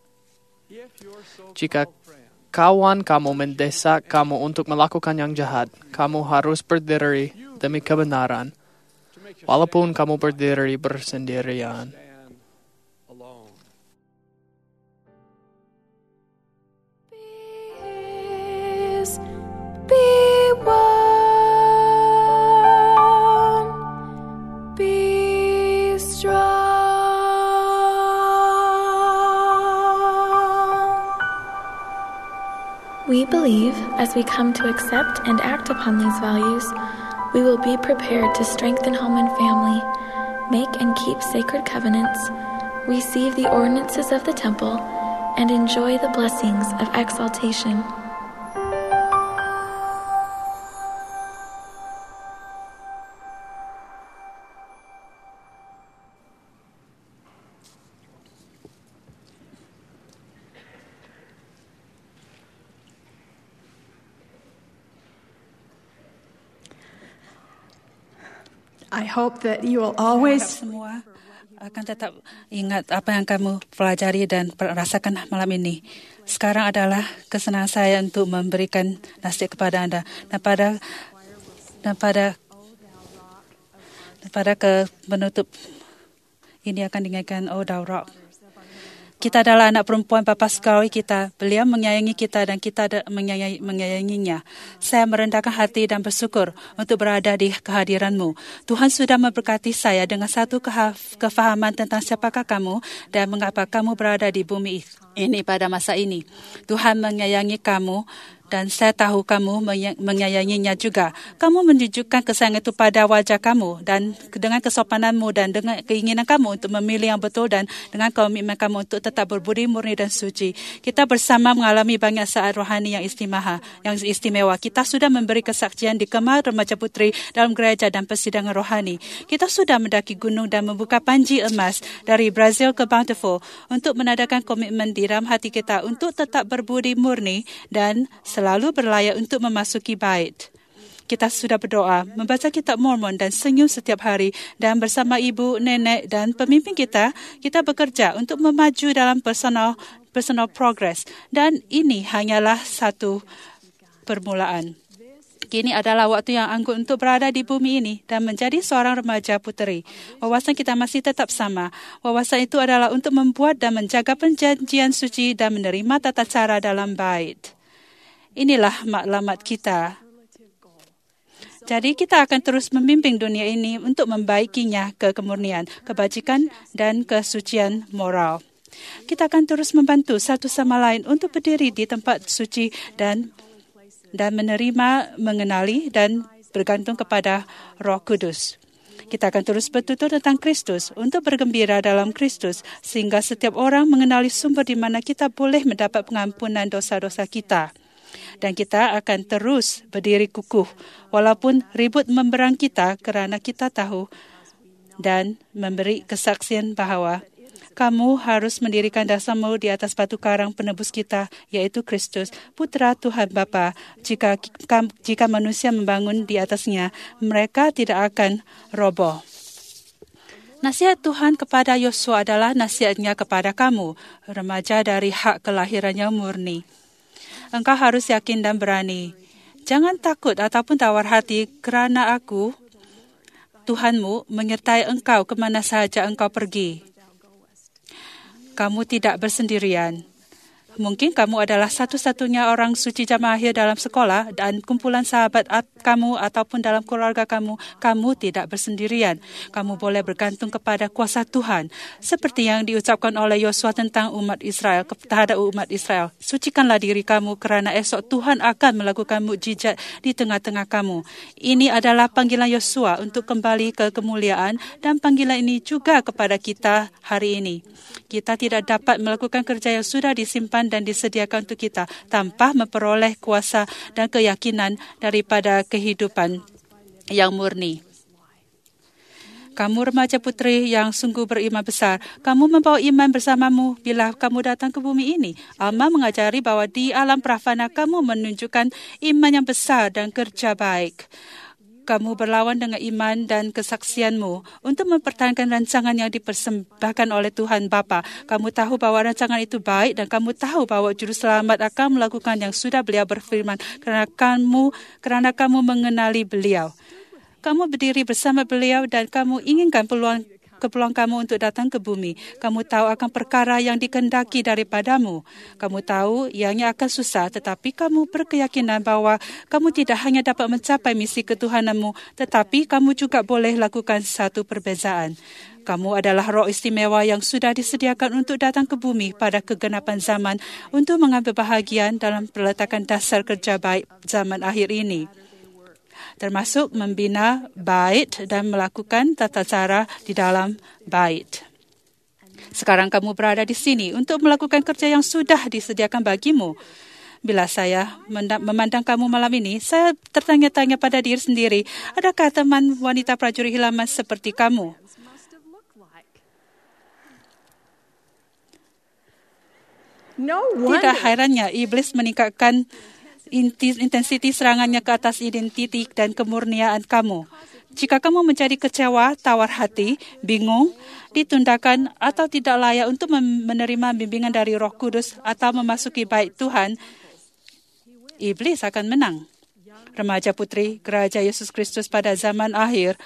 S7: Jika kawan kamu mendesak kamu untuk melakukan yang jahat, kamu harus berdiri demi kebenaran. walaupun kamu berdiri bersendirian.
S5: Be one, be strong.
S4: We believe as we come to accept and act upon these values, we will be prepared to strengthen home and family, make and keep sacred covenants, receive the ordinances of the temple, and enjoy the blessings of exaltation.
S3: I hope that you will
S1: Harap
S3: always
S1: semua akan tetap ingat apa yang kamu pelajari dan rasakan malam ini. Sekarang adalah kesenangan saya untuk memberikan nasihat kepada Anda. Dan pada ke penutup ini akan dengarkan Oh Thou Rock. Kita adalah anak perempuan Bapa Surgawi kita. Beliau menyayangi kita dan kita menyayanginya. Saya merendahkan hati dan bersyukur untuk berada di kehadiranmu. Tuhan sudah memberkati saya dengan satu kefahaman tentang siapakah kamu dan mengapa kamu berada di bumi ini pada masa ini. Tuhan menyayangi kamu dan saya tahu kamu menyayanginya juga. Kamu menunjukkan kesayangan itu pada wajah kamu dan dengan kesopananmu dan dengan keinginan kamu untuk memilih yang betul dan dengan komitmen kamu untuk tetap berbudi murni dan suci. Kita bersama mengalami banyak saat rohani yang istimewa. Kita sudah memberi kesaksian di Kemah Remaja Putri dalam gereja dan persidangan rohani. Kita sudah mendaki gunung dan membuka panji emas dari Brazil ke Bountiful untuk menandakan komitmen di dalam hati kita untuk tetap berbudi murni dan selalu berlayak untuk memasuki bait. Kita sudah berdoa, membaca kitab Mormon dan senyum setiap hari dan bersama ibu, nenek dan pemimpin kita bekerja untuk memaju dalam personal progress dan ini hanyalah satu permulaan. Kini adalah waktu yang anggun untuk berada di bumi ini dan menjadi seorang remaja puteri. Wawasan kita masih tetap sama. Wawasan itu adalah untuk membuat dan menjaga perjanjian suci dan menerima tata cara dalam bait. Inilah matlamat kita. Jadi kita akan terus membimbing dunia ini untuk membaikinya ke kemurnian, kebajikan dan kesucian moral. Kita akan terus membantu satu sama lain untuk berdiri di tempat suci dan menerima, mengenali dan bergantung kepada Roh Kudus. Kita akan terus bertutur tentang Kristus untuk bergembira dalam Kristus sehingga setiap orang mengenali sumber di mana kita boleh mendapat pengampunan dosa-dosa kita. Dan kita akan terus berdiri kukuh walaupun ribut memberang kita kerana kita tahu dan memberi kesaksian bahawa kamu harus mendirikan dasarmu di atas batu karang penebus kita, yaitu Kristus, Putra Tuhan Bapa. Jika manusia membangun di atasnya, mereka tidak akan roboh. Nasihat Tuhan kepada Yosua adalah nasihatnya kepada kamu, remaja dari hak kelahirannya murni. Engkau harus yakin dan berani. Jangan takut ataupun tawar hati kerana aku, Tuhanmu, menyertai engkau kemana sahaja engkau pergi. Kamu tidak bersendirian. Mungkin kamu adalah satu-satunya orang suci jamaah akhir dalam sekolah dan kumpulan sahabat kamu ataupun dalam keluarga kamu. Kamu tidak bersendirian. Kamu boleh bergantung kepada kuasa Tuhan. Seperti yang diucapkan oleh Yosua tentang umat Israel, terhadap umat Israel. Sucikanlah diri kamu kerana esok Tuhan akan melakukan mukjizat di tengah-tengah kamu. Ini adalah panggilan Yosua untuk kembali ke kemuliaan dan panggilan ini juga kepada kita hari ini. Kita tidak dapat melakukan kerja yang sudah disimpan dan disediakan untuk kita tanpa memperoleh kuasa dan keyakinan daripada kehidupan yang murni. Kamu remaja putri yang sungguh beriman besar. Kamu membawa iman bersamamu bila kamu datang ke bumi ini. Alma mengajari bahawa di alam prafana kamu menunjukkan iman yang besar dan kerja baik. Kamu berlawan dengan iman dan kesaksianmu untuk mempertahankan rancangan yang dipersembahkan oleh Tuhan Bapa. Kamu tahu bahawa rancangan itu baik dan kamu tahu bahawa Juruselamat akan melakukan yang sudah beliau berfirman kerana kamu mengenali beliau. Kamu berdiri bersama beliau dan kamu inginkan peluang kamu untuk datang ke bumi. Kamu tahu akan perkara yang dikehendaki daripadamu. Kamu tahu ianya akan susah, tetapi kamu berkeyakinan bahwa kamu tidak hanya dapat mencapai misi ketuhananmu, tetapi kamu juga boleh lakukan satu perbezaan. Kamu adalah roh istimewa yang sudah disediakan untuk datang ke bumi pada kegenapan zaman untuk mengambil bahagian dalam peletakan dasar kerja baik zaman akhir ini, termasuk membina bait dan melakukan tata cara di dalam bait. Sekarang kamu berada di sini untuk melakukan kerja yang sudah disediakan bagimu. Bila saya memandang kamu malam ini, saya tertanya-tanya pada diri sendiri, adakah teman wanita prajurit Helaman seperti kamu? Tidak herannya iblis meningkatkan intensiti serangannya ke atas identiti dan kemurnian kamu. Jika kamu menjadi kecewa, tawar hati, bingung, ditundakan atau tidak layak untuk menerima bimbingan dari Roh Kudus atau memasuki bait Tuhan, iblis akan menang. Remaja putri Gereja Yesus Kristus pada zaman akhir,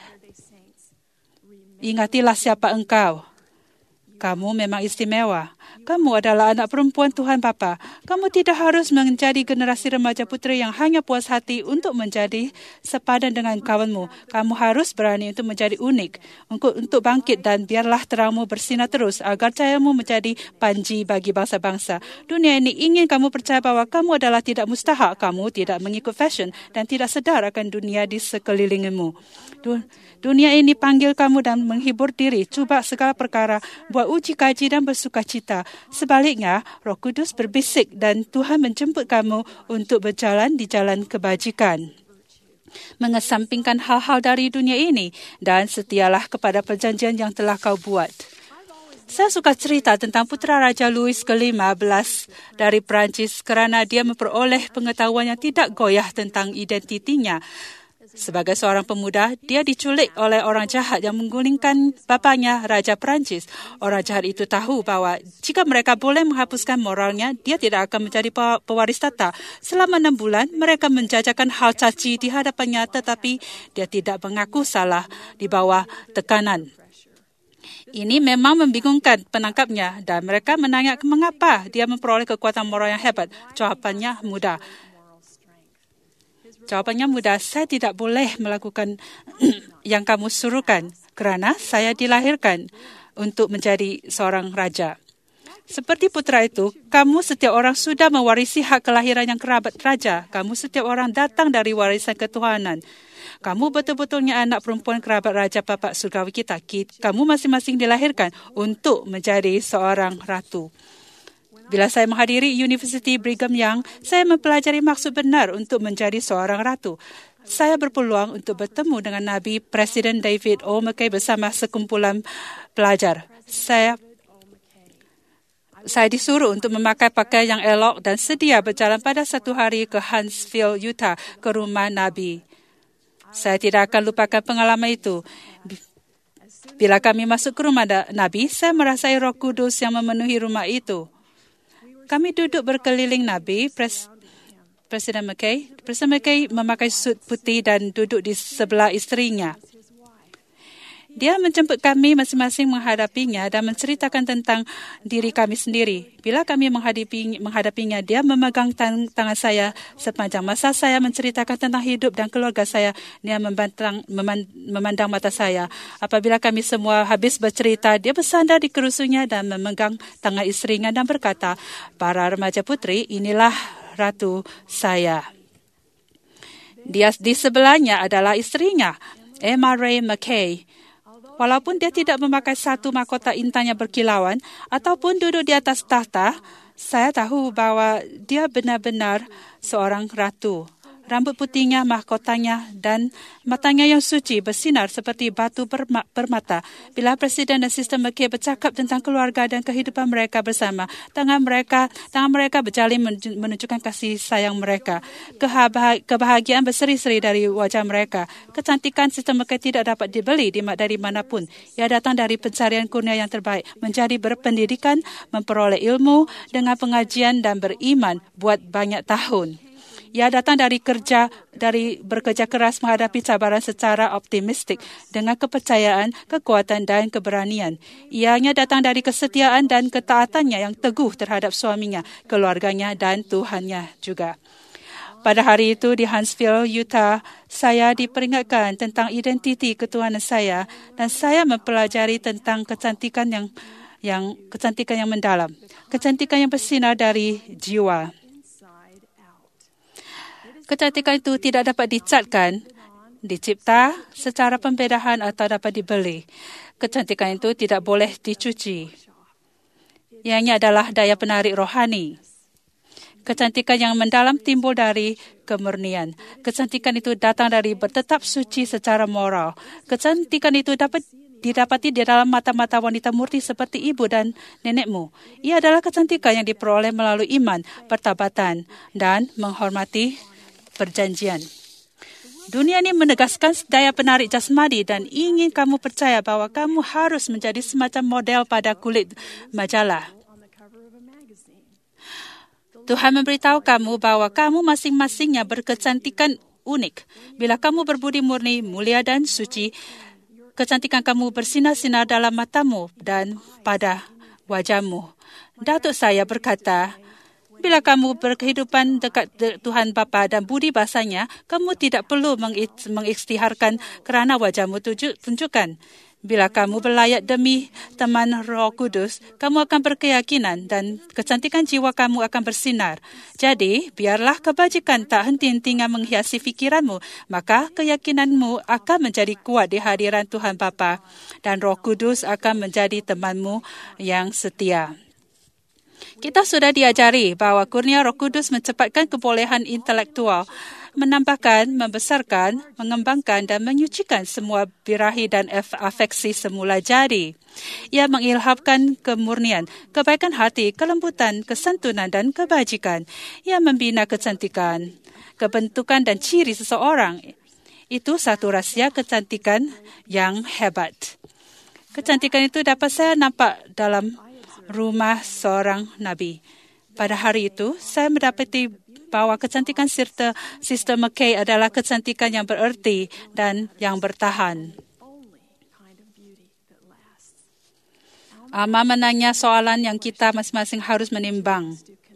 S1: ingatilah siapa engkau. Kamu memang istimewa. Kamu adalah anak perempuan Tuhan Bapa. Kamu tidak harus menjadi generasi remaja putri yang hanya puas hati untuk menjadi sepadan dengan kawanmu. Kamu harus berani untuk menjadi unik, untuk bangkit dan biarlah terangmu bersinar terus agar cahayamu menjadi panji bagi bangsa-bangsa. Dunia ini ingin kamu percaya bahwa kamu adalah tidak mustahak. Kamu tidak mengikut fashion dan tidak sedar akan dunia di sekelilingmu. Dunia ini panggil kamu dan menghibur diri. Cuba segala perkara, buat uji kaji dan bersukacita. Sebaliknya, Roh Kudus berbisik dan Tuhan menjemput kamu untuk berjalan di jalan kebajikan. Mengesampingkan hal-hal dari dunia ini dan setialah kepada perjanjian yang telah kau buat. Saya suka cerita tentang Putera Raja Louis ke-15 dari Perancis kerana dia memperoleh pengetahuan yang tidak goyah tentang identitinya. Sebagai seorang pemuda, dia diculik oleh orang jahat yang menggulingkan bapanya, Raja Perancis. Orang jahat itu tahu bahawa jika mereka boleh menghapuskan moralnya, dia tidak akan menjadi pewaris tata. Selama 6 bulan, mereka menjajakan hal caci di hadapannya, tetapi dia tidak mengaku salah di bawah tekanan. Ini memang membingungkan penangkapnya dan mereka menanya mengapa dia memperoleh kekuatan moral yang hebat. Jawabannya mudah. Saya tidak boleh melakukan yang kamu suruhkan kerana saya dilahirkan untuk menjadi seorang raja. Seperti putera itu, kamu setiap orang sudah mewarisi hak kelahiran yang kerabat raja. Kamu setiap orang datang dari warisan ketuhanan. Kamu betul-betulnya anak perempuan kerabat Raja Bapa Surgawi kita. Kamu masing-masing dilahirkan untuk menjadi seorang ratu. Bila saya menghadiri University Brigham Young, saya mempelajari maksud benar untuk menjadi seorang ratu. Saya berpeluang untuk bertemu dengan Nabi Presiden David O. McKay bersama sekumpulan pelajar. Saya disuruh untuk memakai pakaian yang elok dan sedia berjalan pada satu hari ke Huntsville, Utah, ke rumah Nabi. Saya tidak akan lupakan pengalaman itu. Bila kami masuk ke rumah Nabi, saya merasai Roh Kudus yang memenuhi rumah itu. Kami duduk berkeliling Nabi, Presiden McKay. Presiden McKay memakai sut putih dan duduk di sebelah isterinya. Dia menjemput kami masing-masing menghadapinya dan menceritakan tentang diri kami sendiri. Bila kami menghadapinya, dia memegang tangan saya sepanjang masa saya menceritakan tentang hidup dan keluarga saya. Dia memandang mata saya. Apabila kami semua habis bercerita, dia bersandar di kerusunya dan memegang tangan isterinya dan berkata, "Para remaja putri, inilah ratu saya." Dia di sebelahnya adalah isterinya, Emma Ray McKay. Walaupun dia tidak memakai satu mahkota intan yang berkilauan ataupun duduk di atas tahta, saya tahu bahawa dia benar-benar seorang ratu. Rambut putihnya, mahkotanya dan matanya yang suci bersinar seperti batu permata. Bila Presiden dan Sister McKay bercakap tentang keluarga dan kehidupan mereka bersama, tangan mereka berjalin menunjukkan kasih sayang mereka. Kebahagiaan berseri-seri dari wajah mereka. Kecantikan Sister McKay tidak dapat dibeli dari manapun. Ia datang dari pencarian kurnia yang terbaik, menjadi berpendidikan, memperoleh ilmu dengan pengajian dan beriman buat banyak tahun. Ia datang dari bekerja keras menghadapi cabaran secara optimistik dengan kepercayaan, kekuatan dan keberanian. Ianya datang dari kesetiaan dan ketaatannya yang teguh terhadap suaminya, keluarganya dan Tuhannya juga. Pada hari itu di Huntsville, Utah, saya diperingatkan tentang identiti ketuhanan saya dan saya mempelajari tentang kecantikan yang mendalam, kecantikan yang bersinar dari jiwa. Kecantikan itu tidak dapat dicatkan, dicipta secara pembedahan atau dapat dibeli. Kecantikan itu tidak boleh dicuci. Ianya adalah daya penarik rohani. Kecantikan yang mendalam timbul dari kemurnian. Kecantikan itu datang dari bertetap suci secara moral. Kecantikan itu dapat didapati di dalam mata-mata wanita murni seperti ibu dan nenekmu. Ia adalah kecantikan yang diperoleh melalui iman, pertobatan, dan menghormati perjanjian. Dunia ini menegaskan daya penarik jasmani dan ingin kamu percaya bahwa kamu harus menjadi semacam model pada kulit majalah. Tuhan memberitahu kamu bahwa kamu masing-masingnya berkecantikan unik. Bila kamu berbudi murni, mulia dan suci, kecantikan kamu bersinar-sinar dalam matamu dan pada wajahmu. Datuk saya berkata, bila kamu berkehidupan dekat Tuhan Bapa dan budi bahasanya, kamu tidak perlu mengikhtiarkan kerana wajahmu tunjukkan. Bila kamu berlayak demi teman Roh Kudus, kamu akan berkeyakinan dan kecantikan jiwa kamu akan bersinar. Jadi, biarlah kebajikan tak henti-hentinya menghiasi fikiranmu, maka keyakinanmu akan menjadi kuat di hadiran Tuhan Bapa dan Roh Kudus akan menjadi temanmu yang setia. Kita sudah diajari bahawa kurnia Roh Kudus mencepatkan kebolehan intelektual, menambahkan, membesarkan, mengembangkan dan menyucikan semua birahi dan afeksi semula jadi. Ia mengilhamkan kemurnian, kebaikan hati, kelembutan, kesantunan dan kebajikan. Ia membina kecantikan, kebentukan dan ciri seseorang. Itu satu rahsia kecantikan yang hebat. Kecantikan itu dapat saya nampak dalam rumah seorang Nabi. Pada hari itu, saya mendapati bahawa kecantikan Sister McKay adalah kecantikan yang bererti dan yang bertahan. Ama menanya soalan yang kita masing-masing harus menimbang.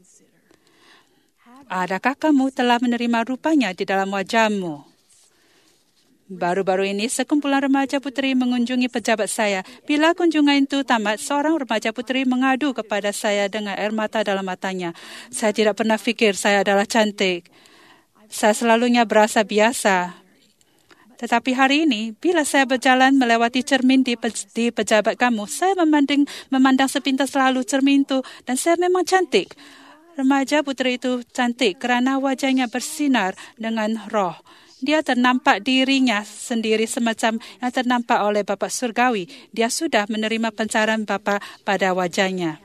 S1: Adakah kamu telah menerima rupanya di dalam wajahmu? Baru-baru ini, sekumpulan remaja puteri mengunjungi pejabat saya. Bila kunjungan itu tamat, seorang remaja puteri mengadu kepada saya dengan air mata dalam matanya. Saya tidak pernah fikir saya adalah cantik. Saya selalunya berasa biasa. Tetapi hari ini, bila saya berjalan melewati cermin di pejabat kamu, saya memandang sepintas lalu cermin itu dan saya memang cantik. Remaja puteri itu cantik kerana wajahnya bersinar dengan roh. Dia ternampak dirinya sendiri semacam yang ternampak oleh Bapa Surgawi. Dia sudah menerima pancaran Bapa pada wajahnya.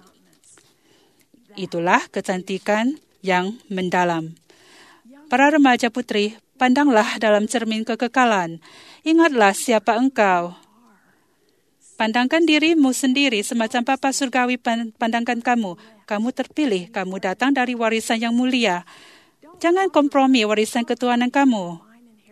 S1: Itulah kecantikan yang mendalam. Para remaja putri, pandanglah dalam cermin kekekalan. Ingatlah siapa engkau. Pandangkan dirimu sendiri semacam Bapa Surgawi pandangkan kamu. Kamu terpilih, kamu datang dari warisan yang mulia. Jangan kompromi warisan ketuhanan kamu.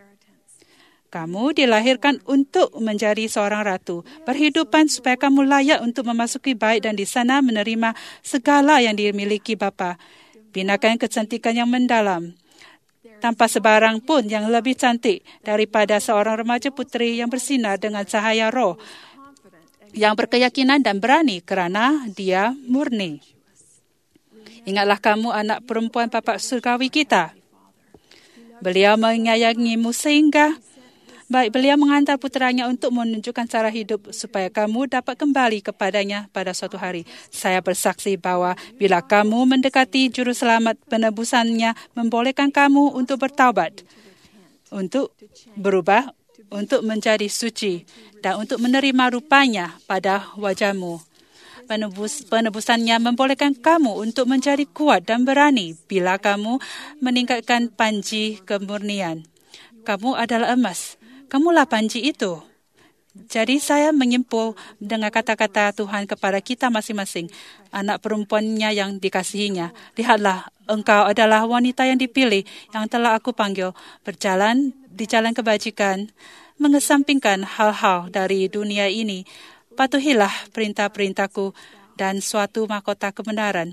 S1: Kamu dilahirkan untuk menjadi seorang ratu, berhidupan supaya kamu layak untuk memasuki bait dan di sana menerima segala yang dimiliki Bapa. Binakan kecantikan yang mendalam. Tanpa sebarang pun yang lebih cantik daripada seorang remaja puteri yang bersinar dengan cahaya roh, yang berkeyakinan dan berani kerana dia murni. Ingatlah kamu anak perempuan Bapa Surgawi kita. Beliau menyayangimu sehingga beliau mengantar puteranya untuk menunjukkan cara hidup supaya kamu dapat kembali kepadanya pada suatu hari. Saya bersaksi bahawa bila kamu mendekati juru selamat, penebusannya membolehkan kamu untuk bertaubat, untuk berubah, untuk menjadi suci dan untuk menerima rupanya pada wajahmu. Penebusannya membolehkan kamu untuk menjadi kuat dan berani bila kamu meningkatkan panji kemurnian. Kamu adalah emas. Kamulah panji itu. Jadi saya menyimpul dengan kata-kata Tuhan kepada kita masing-masing, anak perempuannya yang dikasihinya. Lihatlah, engkau adalah wanita yang dipilih, yang telah aku panggil, berjalan di jalan kebajikan, mengesampingkan hal-hal dari dunia ini. Patuhilah perintah-perintahku dan suatu mahkota kebenaran.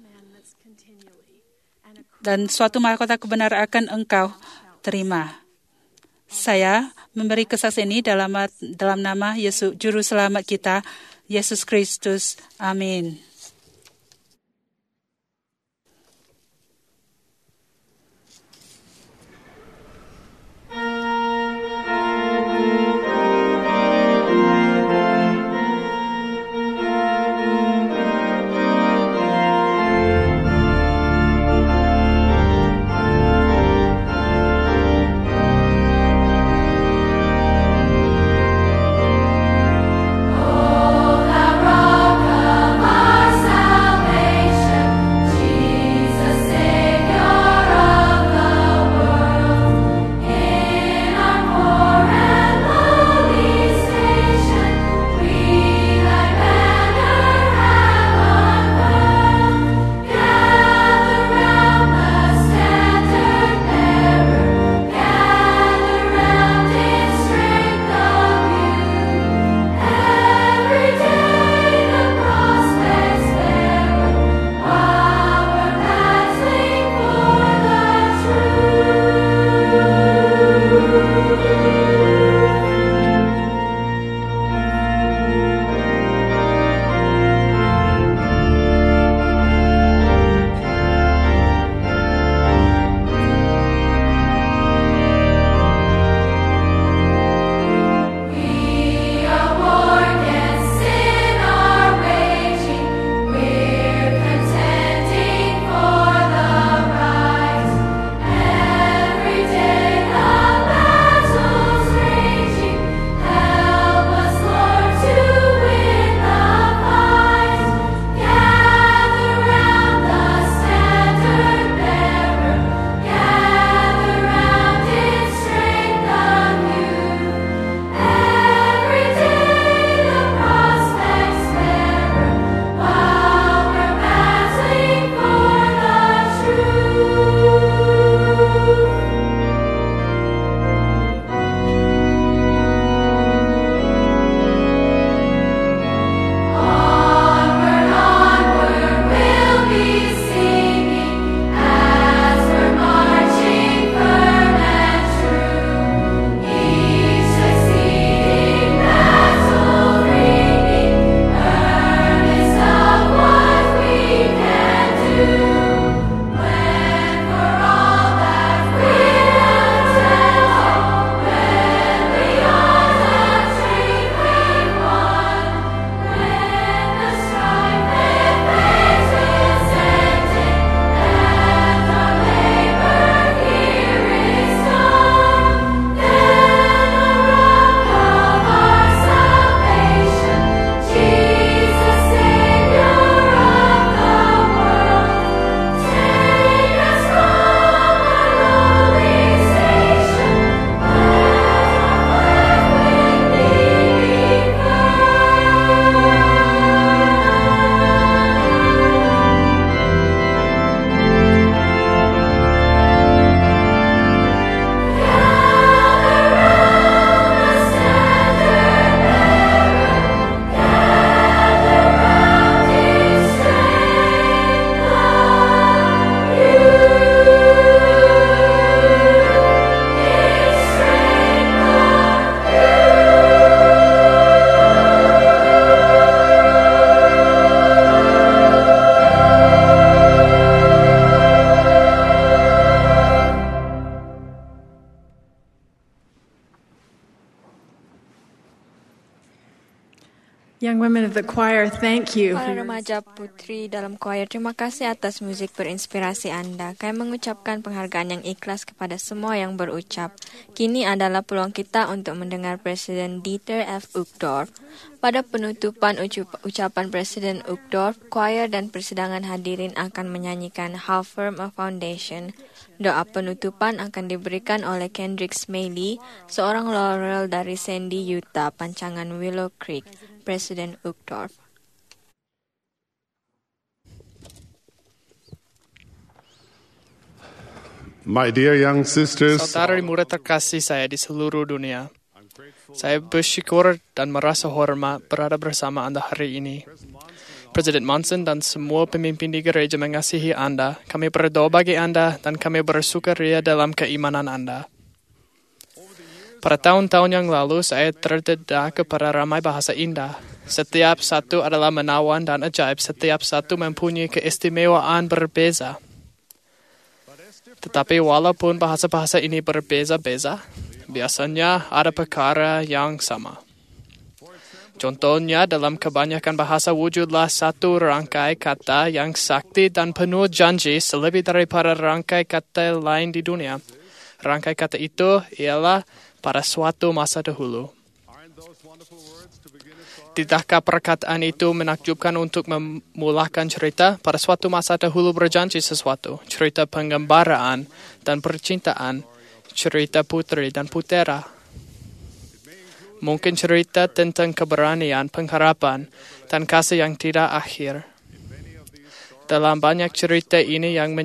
S1: Dan suatu mahkota kebenaran akan engkau terima. Saya memberi kesaksian ini dalam nama Yesus, Juru Selamat kita, Yesus Kristus. Amin.
S3: Young women of the choir, thank you.
S2: Para remaja putri dalam choir, terima kasih atas musik berinspirasi Anda. Kami mengucapkan penghargaan yang ikhlas kepada semua yang berucap. Kini adalah peluang kita untuk mendengar Presiden Dieter F. Uchtdorf. Pada penutupan ucapan Presiden Uchtdorf, choir dan persidangan hadirin akan menyanyikan How Firm a Foundation. Doa penutupan akan diberikan oleh Kendrick Smaley, seorang laurel dari Sandy, Utah, pancangan Willow Creek, Presiden Uchtdorf.
S8: My dear young sisters,
S7: Saudari muda terkasih saya di seluruh dunia, saya bersyukur dan merasa hormat berada bersama Anda hari ini. Presiden Monson dan semua pemimpin di gereja mengasihi Anda. Kami berdoa bagi Anda dan kami bersukaria dalam keimanan Anda. Pada tahun-tahun yang lalu, saya terdedah kepada ramai bahasa indah. Setiap satu adalah menawan dan ajaib. Setiap satu mempunyai keistimewaan berbeza. Tetapi walaupun bahasa-bahasa ini berbeza-beza, biasanya ada perkara yang sama. Contohnya, dalam kebanyakan bahasa wujudlah satu rangkai kata yang sakti dan penuh janji selebih daripada rangkai kata lain di dunia. Rangkai kata itu ialah pada suatu masa dahulu. Tidakkah perkataan itu menakjubkan untuk memulakan cerita? Pada suatu masa dahulu berjanji sesuatu. Cerita penggembaraan dan percintaan. Cerita putri dan putera. Mungkin cerita tentang keberanian, pengharapan, dan kasih yang tidak akhir. Dalam banyak cerita ini yang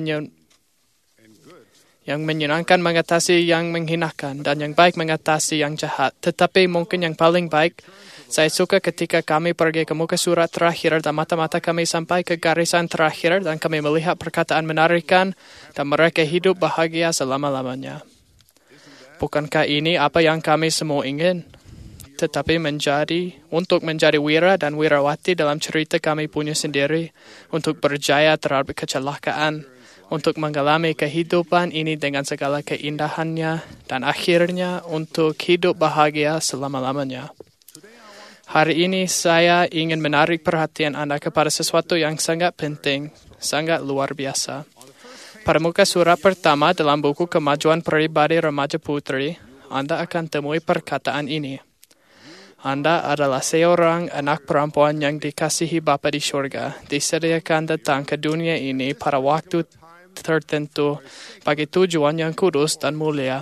S7: menyenangkan mengatasi yang menghinakan, dan yang baik mengatasi yang jahat. Tetapi mungkin yang paling baik, saya suka ketika kami pergi ke muka surat terakhir dan mata-mata kami sampai ke garisan terakhir dan kami melihat perkataan menarikan dan mereka hidup bahagia selama-lamanya. Bukankah ini apa yang kami semua ingin? Tetapi untuk menjadi wira dan wirawati dalam cerita kami punya sendiri, untuk berjaya terhadap kecelakaan, untuk mengalami kehidupan ini dengan segala keindahannya, dan akhirnya untuk hidup bahagia selama-lamanya. Hari ini saya ingin menarik perhatian Anda kepada sesuatu yang sangat penting, sangat luar biasa. Pada muka surat pertama dalam buku Kemajuan Pribadi Remaja Putri, Anda akan temui perkataan ini. Anda adalah seorang anak perempuan yang dikasihi Bapa di surga, disediakan datang ke dunia ini pada waktu tertentu bagi tujuan yang kudus dan mulia.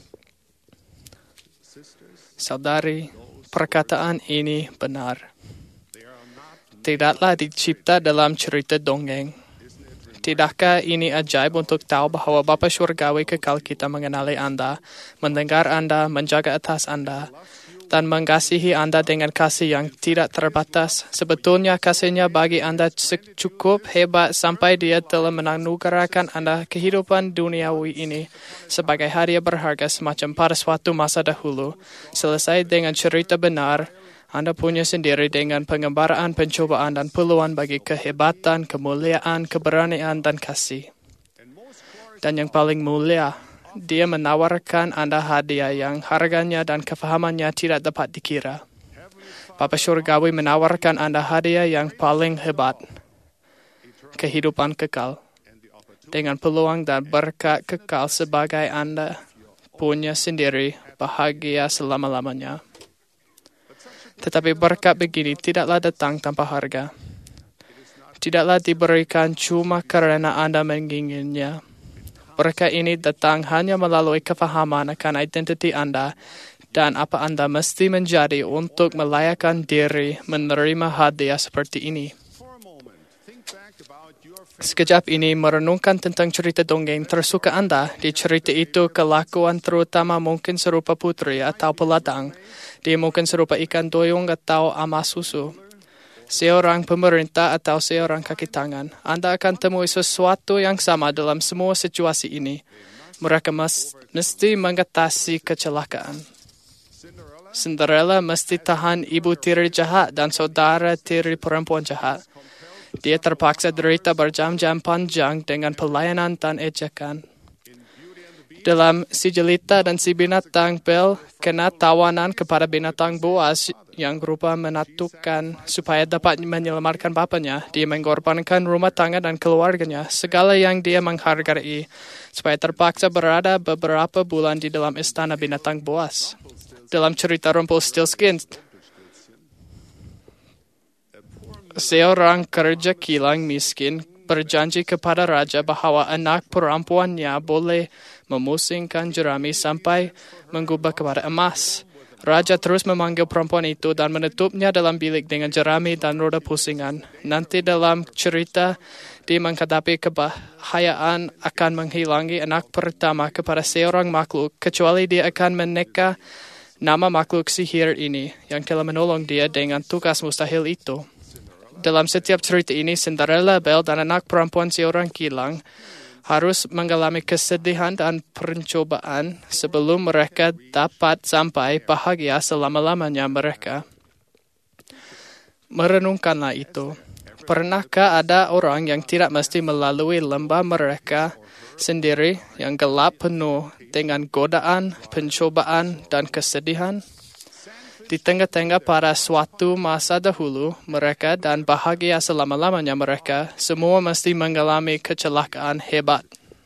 S7: Saudari, perkataan ini benar. Tidaklah dicipta dalam cerita dongeng. Tidakkah ini ajaib untuk tahu bahawa Bapa Syurgawi kekal kita mengenali Anda, mendengar Anda, menjaga atas Anda, dan mengasihi Anda dengan kasih yang tidak terbatas. Sebetulnya kasihnya bagi Anda cukup hebat sampai Dia telah menganugerahkan Anda kehidupan duniawi ini sebagai hadiah berharga semacam pada suatu masa dahulu. Selesai dengan cerita benar, Anda punya sendiri dengan pengembaraan, pencobaan dan peluang bagi kehebatan, kemuliaan, keberanian dan kasih. Dan yang paling mulia, Dia menawarkan Anda hadiah yang harganya dan kefahamannya tidak dapat dikira. Bapa Syurgawi menawarkan Anda hadiah yang paling hebat, kehidupan kekal, dengan peluang dan berkat kekal sebagai Anda punya sendiri bahagia selama-lamanya. Tetapi berkat begini tidaklah datang tanpa harga. Tidaklah diberikan cuma kerana Anda menginginnya. Berkat ini datang hanya melalui kefahaman akan identiti Anda dan apa Anda mesti menjadi untuk melayakan diri menerima hadiah seperti ini. Sekejap ini merenungkan tentang cerita dongeng tersuka Anda. Di cerita itu kelakuan terutama mungkin serupa putri atau peladang. Dia mungkin serupa ikan doyong atau ama susu. Seorang pemerintah atau seorang kaki tangan. Anda akan temui sesuatu yang sama dalam semua situasi ini. Mereka mesti mengatasi kecelakaan. Cinderella mesti tahan ibu tiri jahat dan saudara tiri perempuan jahat. Dia terpaksa derita berjam-jam panjang dengan pelayanan dan ejekan. Dalam si jelita dan si binatang Bel kena tawanan kepada binatang buas yang rupa menatukan supaya dapat menyelamatkan bapanya. Dia mengorbankan rumah tangga dan keluarganya, segala yang dia menghargai, supaya terpaksa berada beberapa bulan di dalam istana binatang buas. Dalam cerita Rumpelstiltskin, seorang kerja kilang miskin berjanji kepada raja bahawa anak perempuannya boleh memusingkan jerami sampai mengubah kepada emas. Raja terus memanggil perempuan itu dan menutupnya dalam bilik dengan jerami dan roda pusingan. Nanti dalam cerita, dia menghadapi kebahayaan akan menghilangi anak pertama kepada seorang makhluk, kecuali dia akan meneka nama makhluk sihir ini yang telah menolong dia dengan tugas mustahil itu. Dalam setiap cerita ini, Cinderella, Belle, dan anak perempuan seorang kilang harus mengalami kesedihan dan pencobaan sebelum mereka dapat sampai bahagia selama-lamanya mereka. Merenungkanlah itu. Pernahkah ada orang yang tidak mesti melalui lembah mereka sendiri yang gelap penuh dengan godaan, pencobaan, dan kesedihan? Di tengah-tengah pada suatu masa dahulu, mereka dan bahagia selama-lamanya mereka semua mesti mengalami kecelakaan hebat.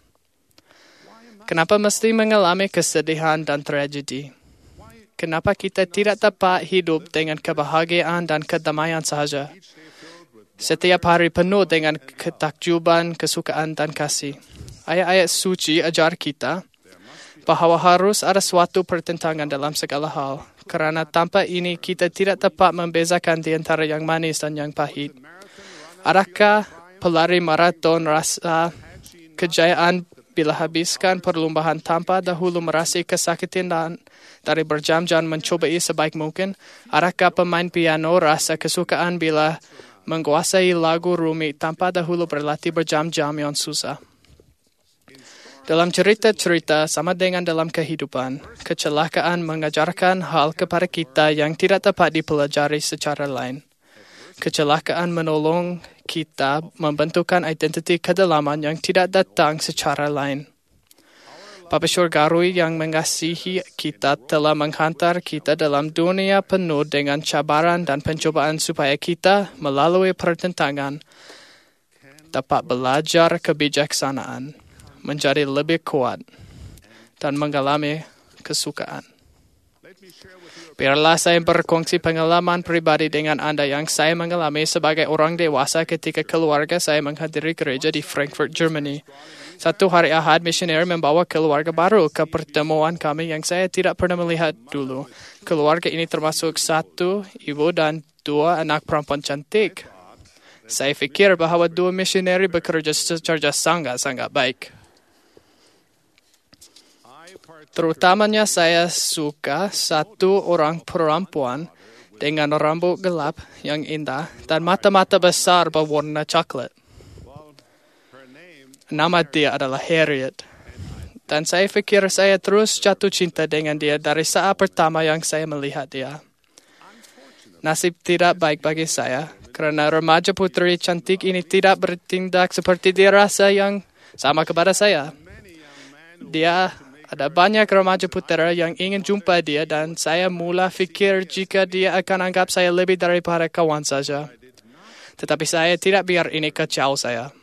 S7: Kenapa mesti mengalami kesedihan dan tragedi? Kenapa kita tidak dapat hidup dengan kebahagiaan dan kedamaian sahaja? Setiap hari penuh dengan ketakjuban, kesukaan, dan kasih. Ayat-ayat suci ajar kita bahawa harus ada suatu pertentangan dalam segala hal. Kerana tanpa ini kita tidak dapat membezakan di antara yang manis dan yang pahit. Adakah pelari maraton rasa kejayaan bila habiskan perlombaan tanpa dahulu merasa kesakitan dan dari berjam-jam mencobai sebaik mungkin? Adakah pemain piano rasa kesukaan bila menguasai lagu rumit tanpa dahulu berlatih berjam-jam yang susah? Dalam cerita-cerita sama dengan dalam kehidupan, kecelakaan mengajarkan hal kepada kita yang tidak dapat dipelajari secara lain. Kecelakaan menolong kita membentukkan identiti kedalaman yang tidak datang secara lain. Bapa Syurgawi yang mengasihi kita telah menghantar kita dalam dunia penuh dengan cabaran dan pencobaan supaya kita melalui pertentangan dapat belajar kebijaksanaan, menjadi lebih kuat, dan mengalami kesukaan. Biarlah saya berkongsi pengalaman pribadi dengan anda yang saya mengalami sebagai orang dewasa ketika keluarga saya menghadiri gereja di Frankfurt, Germany. Satu hari Ahad, misioner membawa keluarga baru ke pertemuan kami yang saya tidak pernah melihat dulu. Keluarga ini termasuk satu ibu dan dua anak perempuan cantik. Saya fikir bahawa dua misioneri bekerja secara sangat-sangat baik. Terutamanya saya suka satu orang perempuan dengan rambut gelap yang indah dan mata-mata besar berwarna coklat. Nama dia adalah Harriet. Dan saya fikir saya terus jatuh cinta dengan dia dari saat pertama yang saya melihat dia. Nasib tidak baik bagi saya kerana remaja putri cantik ini tidak bertindak seperti dia rasa yang sama kepada saya. Dia ada banyak remaja putera yang ingin jumpa dia dan saya mula fikir jika dia akan anggap saya lebih daripada kawan saja. Tetapi saya tidak biar ini kacau saya.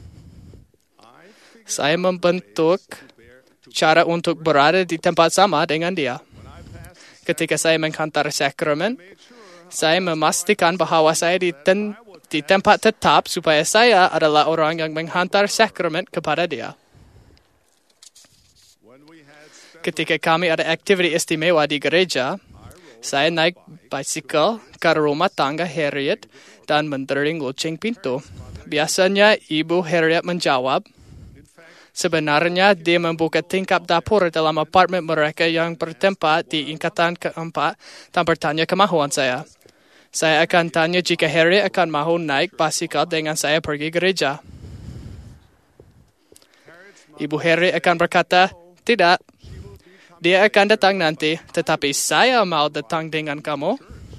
S7: Saya membentuk cara untuk berada di tempat sama dengan dia. Ketika saya menghantar sakramen, saya memastikan bahawa saya di tempat tetap supaya saya adalah orang yang menghantar sakramen kepada dia. Ketika kami ada aktiviti istimewa di gereja, saya naik bicycle ke rumah tangga Harriet dan mendering loceng pintu. Biasanya ibu Harriet menjawab, sebenarnya dia membuka tingkap dapur dalam apartemen mereka yang bertempat di tingkatan keempat dan bertanya kemahuan saya. Saya akan tanya jika Harriet akan mahu naik bicycle dengan saya pergi gereja. Ibu Harriet akan berkata, tidak. Dia akan datang nanti, tetapi saya mau datang dengan kamu.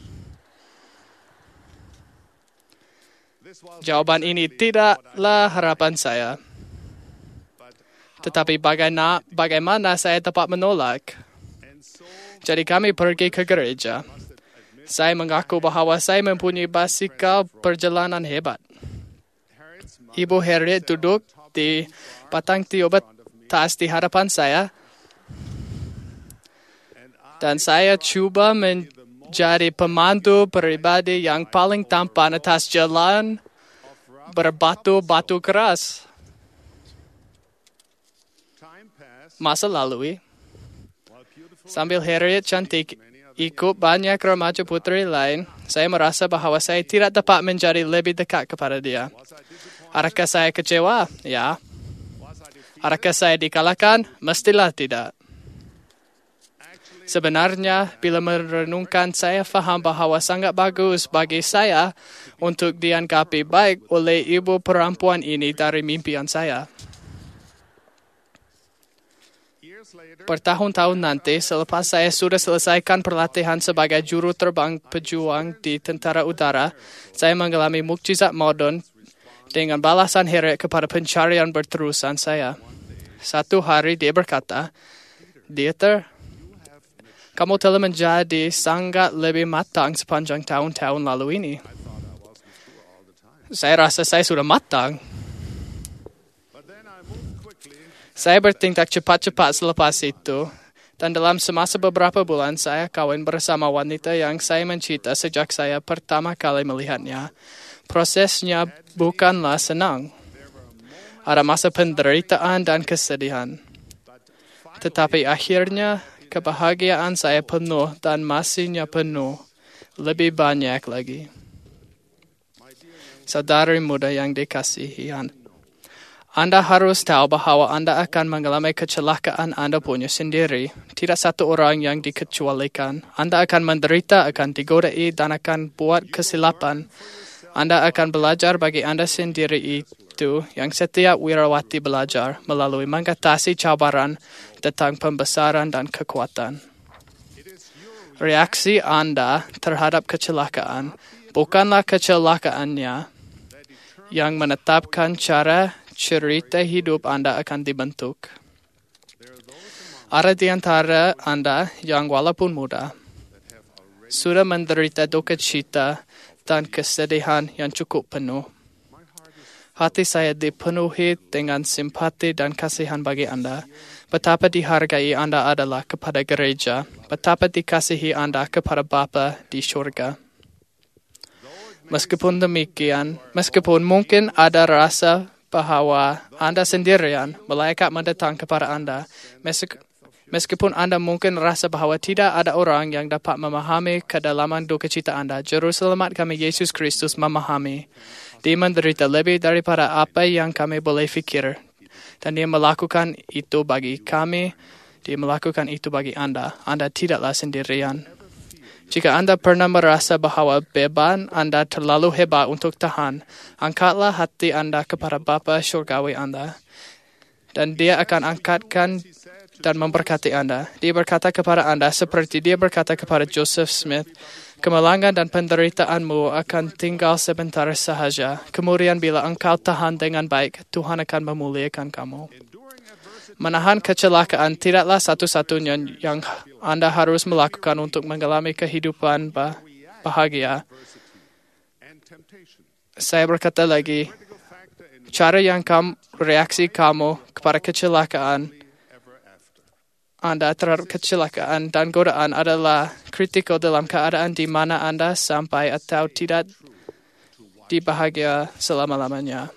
S7: Jawaban ini tidaklah harapan saya. Tetapi bagaimana saya dapat menolak? Jadi kami pergi ke gereja. Saya mengaku bahawa saya mempunyai basikal perjalanan hebat. Ibu Harriet duduk di batang tiup tas di hadapan saya. Dan saya cuba menjadi pemandu pribadi yang paling tampan atas jalan berbatu-batu keras. Masa lalui, sambil Harriet cantik ikut banyak remaja putri lain, saya merasa bahawa saya tidak dapat menjadi lebih dekat kepada dia. Adakah saya kecewa? Ya. Adakah saya dikalahkan? Mestilah tidak. Sebenarnya, bila merenungkan, saya faham bahawa sangat bagus bagi saya untuk dianggapi baik oleh ibu perempuan ini dari mimpian saya. Bertahun-tahun nanti, selepas saya sudah selesaikan pelatihan sebagai juru terbang pejuang di Tentara Udara, saya mengalami mukjizat moden dengan balasan Harriet kepada pencarian berterusan saya. Satu hari dia berkata, Dieter, kamu telah menjadi sangat lebih matang sepanjang tahun-tahun lalu ini. Saya rasa saya sudah matang. Saya bertindak cepat-cepat selepas itu, dan dalam semasa beberapa bulan saya kawin bersama wanita yang saya mencinta sejak saya pertama kali melihatnya. Prosesnya bukanlah senang. Ada masa penderitaan dan kesedihan. Tetapi akhirnya kebahagiaan saya penuh dan masihnya penuh. Lebih banyak lagi. Saudari muda yang dikasihi, Anda harus tahu bahawa Anda akan mengalami kecelakaan Anda punya sendiri. Tidak satu orang yang dikecualikan. Anda akan menderita, akan digodai dan akan buat kesilapan. Anda akan belajar bagi Anda sendiri itu yang setiap wirawati belajar melalui mengatasi cabaran tentang pembesaran dan kekuatan. Reaksi Anda terhadap kecelakaan bukanlah kecelakaannya yang menetapkan cara cerita hidup Anda akan dibentuk. Ada di antara Anda yang walaupun muda, sudah menderita duka cita dan kesedihan yang cukup penuh. Hati saya dipenuhi dengan simpati dan kasihan bagi Anda. Betapa dihargai Anda adalah kepada gereja. Betapa dikasihi Anda kepada Bapa di syurga. Meskipun demikian, meskipun mungkin ada rasa bahawa Anda sendirian, malaikat mendatang kepada Anda. Meskipun Anda mungkin rasa bahawa tidak ada orang yang dapat memahami kedalaman duka cita Anda, Juru Selamat kami Yesus Kristus memahami. Dia menderita lebih daripada apa yang kami boleh fikir. Dan Dia melakukan itu bagi kami. Dia melakukan itu bagi Anda. Anda tidaklah sendirian. Jika Anda pernah merasa bahawa beban Anda terlalu hebat untuk tahan, angkatlah hati Anda kepada Bapa Syurgawi Anda. Dan Dia akan angkatkan dan memberkati Anda. Dia berkata kepada Anda seperti Dia berkata kepada Joseph Smith, kemalangan dan penderitaanmu akan tinggal sebentar sahaja. Kemudian bila engkau tahan dengan baik, Tuhan akan memuliakan kamu. Menahan kecelakaan tidaklah satu-satunya yang Anda harus melakukan untuk mengalami kehidupan bahagia. Saya berkata lagi, cara yang reaksi kamu kepada kecelakaan Anda terhadap kecelakaan dan godaan adalah kritikal dalam keadaan di mana Anda sampai atau tidak dibahagia selama-lamanya.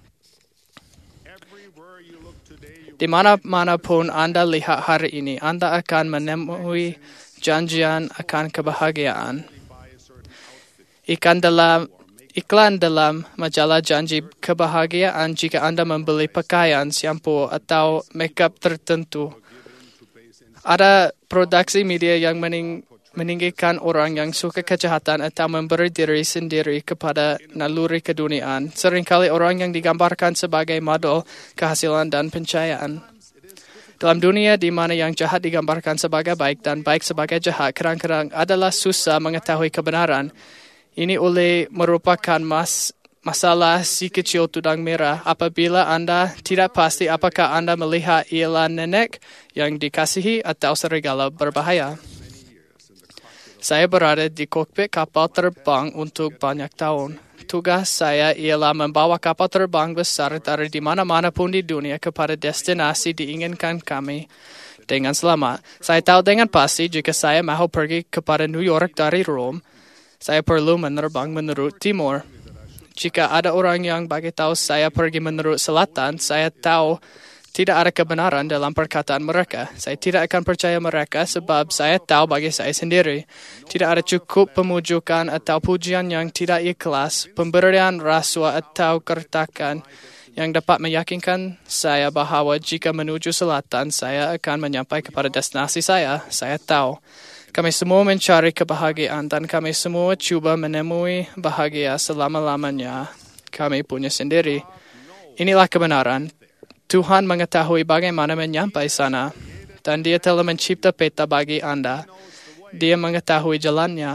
S7: Di mana-mana pun Anda lihat hari ini, Anda akan menemui janjian akan kebahagiaan. Iklan dalam majalah janji kebahagiaan jika Anda membeli pakaian, shampoo atau makeup tertentu. Ada produksi media yang meninggikan orang yang suka kejahatan atau memberi diri sendiri kepada naluri keduniaan. Seringkali orang yang digambarkan sebagai model kehasilan dan pencahayaan. Dalam dunia di mana yang jahat digambarkan sebagai baik dan baik sebagai jahat, kadang-kadang adalah susah mengetahui kebenaran. Ini merupakan masalah si kecil tudang merah apabila Anda tidak pasti apakah Anda melihat ialah nenek yang dikasihi atau serigala berbahaya. Saya berada di kokpit kapal terbang untuk banyak tahun. Tugas saya ialah membawa kapal terbang besar dari di mana-mana pun di dunia kepada destinasi diinginkan kami dengan selamat. Saya tahu dengan pasti jika saya mahu pergi kepada New York dari Rome, saya perlu menerbang menurut timur. Jika ada orang yang bagi tahu saya pergi menurut selatan, saya tahu tidak ada kebenaran dalam perkataan mereka. Saya tidak akan percaya mereka sebab saya tahu bagi saya sendiri. Tidak ada cukup pemujukan atau pujian yang tidak ikhlas, pemberian rasuah atau kertakan yang dapat meyakinkan saya bahawa jika menuju selatan, saya akan menyampai kepada destinasi saya. Saya tahu. Kami semua mencari kebahagiaan dan kami semua cuba menemui bahagia selama-lamanya kami punya sendiri. Inilah kebenaran. Tuhan mengetahui bagaimana menyampai sana dan Dia telah mencipta peta bagi anda. Dia mengetahui jalannya.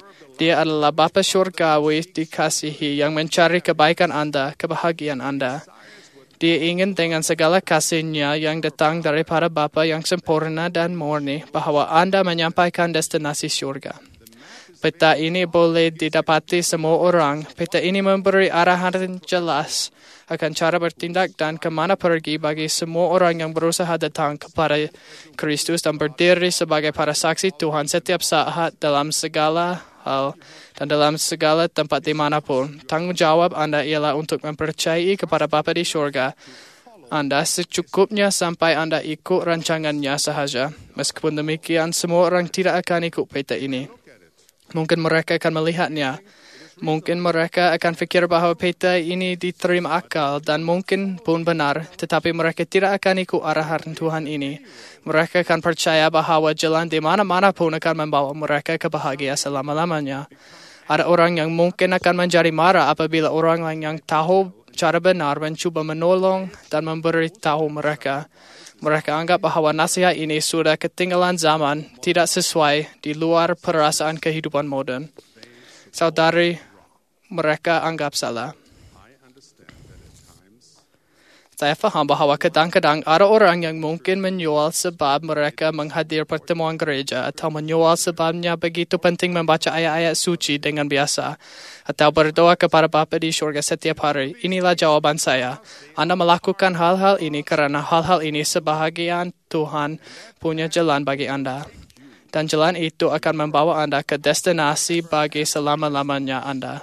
S7: Dia adalah Bapa Syurgawi dikasihi yang mencari kebaikan anda, kebahagiaan anda. Dia ingin dengan segala kasih-Nya yang datang daripada Bapa yang sempurna dan murni bahawa anda menyampaikan destinasi syurga. Peta ini boleh didapati semua orang. Peta ini memberi arahan jelas akan cara bertindak dan kemana pergi bagi semua orang yang berusaha datang kepada Kristus dan berdiri sebagai para saksi Tuhan setiap saat dalam segala hal dan dalam segala tempat dimanapun. Tanggungjawab anda ialah untuk mempercayai kepada Bapa di syurga anda secukupnya sampai anda ikut rancangannya sahaja. Meskipun demikian, semua orang tidak akan ikut peta ini. Mungkin mereka akan melihatnya. Mungkin mereka akan fikir bahawa peta ini diterima akal dan mungkin pun benar. Tetapi mereka tidak akan ikut arahan Tuhan ini. Mereka akan percaya bahawa jalan di mana-mana pun akan membawa mereka ke bahagia selama-lamanya. Ada orang yang mungkin akan menjadi marah apabila orang lain yang tahu cara benar mencuba menolong dan memberitahu mereka. Mereka anggap bahawa nasihat ini sudah ketinggalan zaman, tidak sesuai, di luar perasaan kehidupan moden. Saudari, mereka anggap salah. Saya faham bahawa kadang-kadang ada orang yang mungkin menjual sebab mereka menghadir pertemuan gereja atau menjual sebabnya begitu penting membaca ayat-ayat suci dengan biasa atau berdoa kepada Bapa di syurga setiap hari. Inilah jawaban saya. Anda melakukan hal-hal ini kerana hal-hal ini sebahagian Tuhan punya jalan bagi anda. Dan jalan itu akan membawa anda ke destinasi bagi selama-lamanya anda.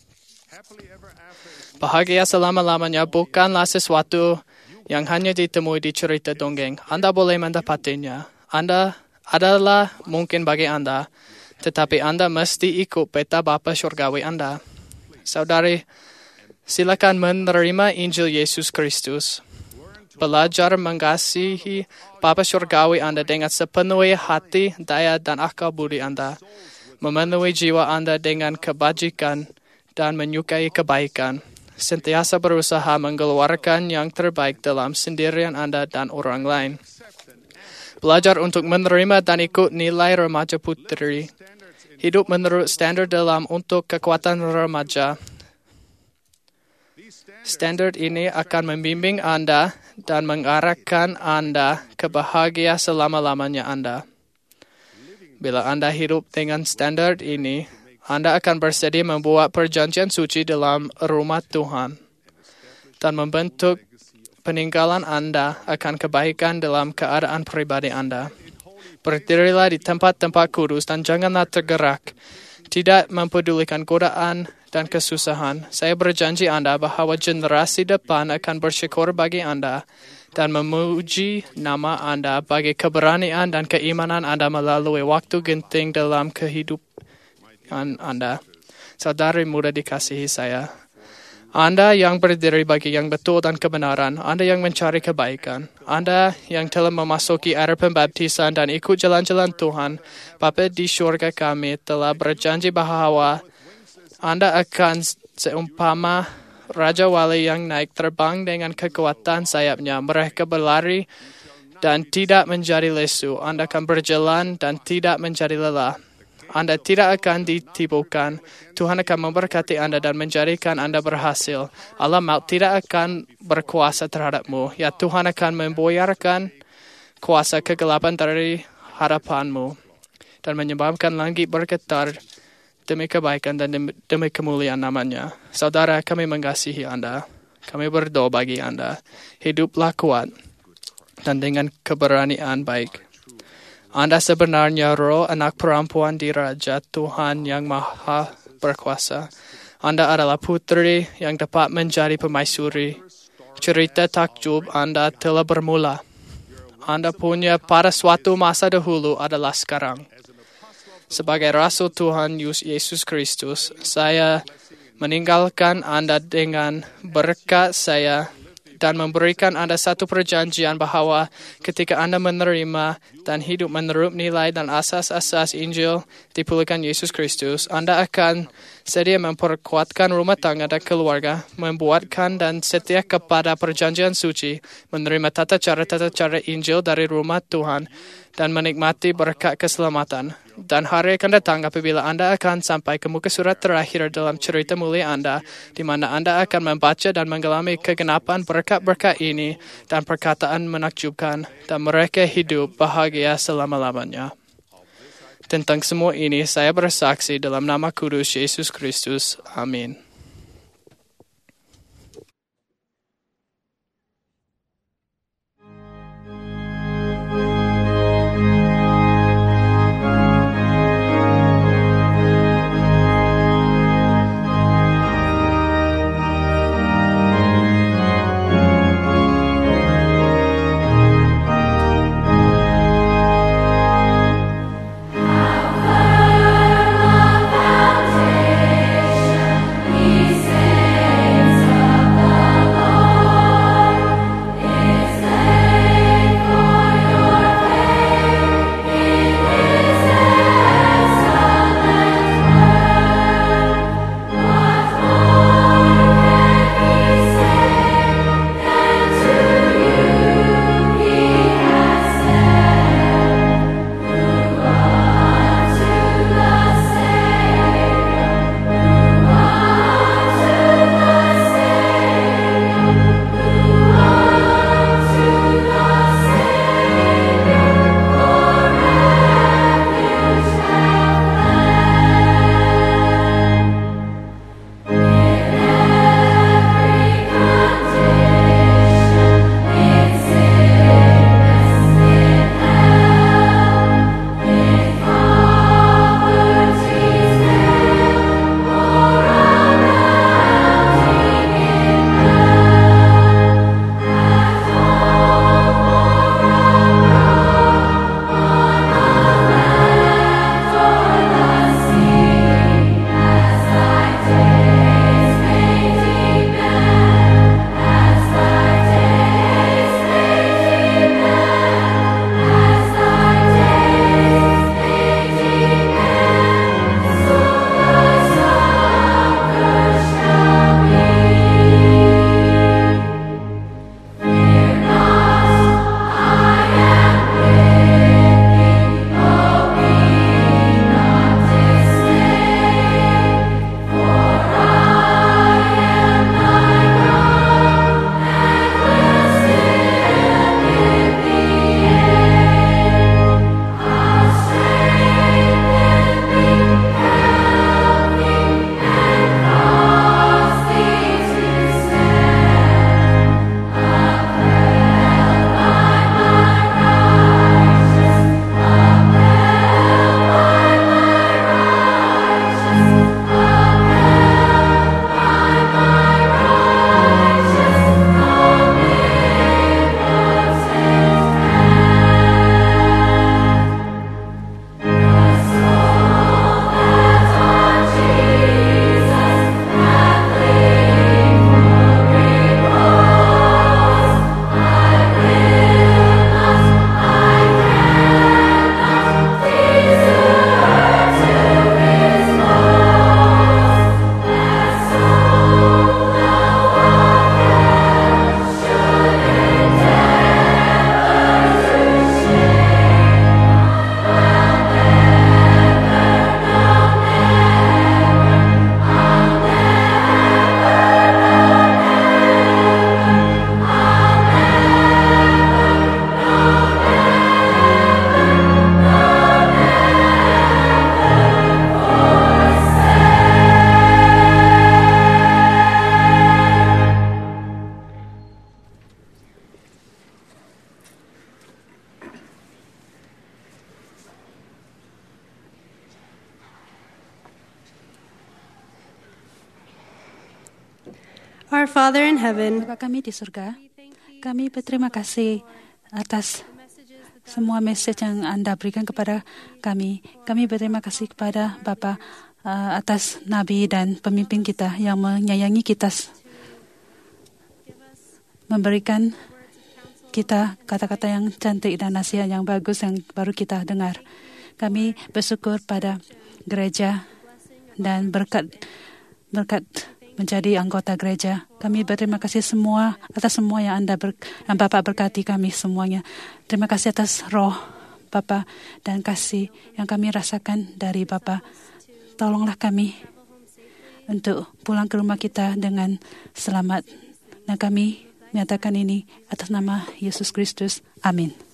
S7: Bahagia selama-lamanya bukanlah sesuatu yang hanya ditemui di cerita dongeng. Anda boleh mendapatinya. Anda adalah mungkin bagi anda, tetapi anda mesti ikut peta Bapa Syurgawi anda. Saudari, silakan menerima Injil Yesus Kristus. Belajar mengasihi Bapa Syurgawi anda dengan sepenuh hati, daya dan akal budi anda. Memenuhi jiwa anda dengan kebajikan dan menyukai kebaikan. Sentiasa berusaha mengeluarkan yang terbaik dalam sendirian anda dan orang lain. Belajar untuk menerima dan ikut nilai remaja putri. Hidup menurut standar dalam untuk kekuatan remaja. Standar ini akan membimbing anda dan mengarahkan anda ke bahagia selama-lamanya anda. Bila anda hidup dengan standar ini, anda akan bersedia membuat perjanjian suci dalam rumah Tuhan dan membentuk peninggalan anda akan kebaikan dalam keadaan pribadi anda. Berdirilah di tempat-tempat kudus dan janganlah tergerak. Tidak mempedulikan godaan dan kesusahan. Saya berjanji anda bahawa generasi depan akan bersyukur bagi anda dan memuji nama anda bagi keberanian dan keimanan anda melalui waktu genting dalam kehidupan anda. Saudari muda dikasihi saya. Anda yang berdiri bagi yang betul dan kebenaran. Anda yang mencari kebaikan. Anda yang telah memasuki air pembaptisan dan ikut jalan-jalan Tuhan. Bapa di syurga kami telah berjanji bahawa Anda akan seumpama Raja Wali yang naik terbang dengan kekuatan sayapnya. Mereka berlari dan tidak menjadi lesu. Anda akan berjalan dan tidak menjadi lelah. Anda tidak akan ditipukan. Tuhan akan memberkati anda dan menjadikan anda berhasil. Allah maut tidak akan berkuasa terhadapmu. Ya, Tuhan akan membuyarkan kuasa kegelapan dari hadapanmu dan menyebabkan langit bergetar demi kebaikan dan demi kemuliaan namanya. Saudara, kami mengasihi anda. Kami berdoa bagi anda. Hiduplah kuat dan dengan keberanian baik. Anda sebenarnya roh anak perempuan diraja Tuhan yang maha berkuasa. Anda adalah putri yang dapat menjadi permaisuri. Cerita takjub Anda telah bermula. Anda punya pada suatu masa dahulu adalah sekarang. Sebagai Rasul Tuhan Yesus Kristus, saya meninggalkan Anda dengan berkat saya dan memberikan Anda satu perjanjian bahwa ketika Anda menerima dan hidup menurut nilai dan asas-asas Injil dipulihkan Yesus Kristus, Anda akan sedia memperkuatkan rumah tangga dan keluarga, membuatkan dan setia kepada perjanjian suci, menerima tata cara Injil dari rumah Tuhan, dan menikmati berkat keselamatan. Dan hari akan datang apabila Anda akan sampai ke muka surat terakhir dalam cerita mulia Anda, di mana Anda akan membaca dan mengalami kegenapan berkat-berkat ini dan perkataan menakjubkan, dan mereka hidup bahagia selama-lamanya. Tentang semua ini, saya bersaksi dalam nama kudus Yesus Kristus. Amin.
S5: We
S9: Our Father in heaven,
S1: Bapa kami di surga, kami berterima kasih atas semua message yang Anda berikan kepada kami. Kami berterima kasih kepada Bapa atas Nabi dan pemimpin kita yang menyayangi kita, memberikan kita kata-kata yang cantik dan nasihat yang bagus yang baru kita dengar. Kami bersyukur pada gereja dan berkat menjadi anggota gereja. Kami berterima kasih semua atas semua yang yang Bapak berkati kami semuanya. Terima kasih atas roh Bapak dan kasih yang kami rasakan dari Bapak. Tolonglah kami untuk pulang ke rumah kita dengan selamat. Dan kami menyatakan ini atas nama Yesus Kristus. Amin.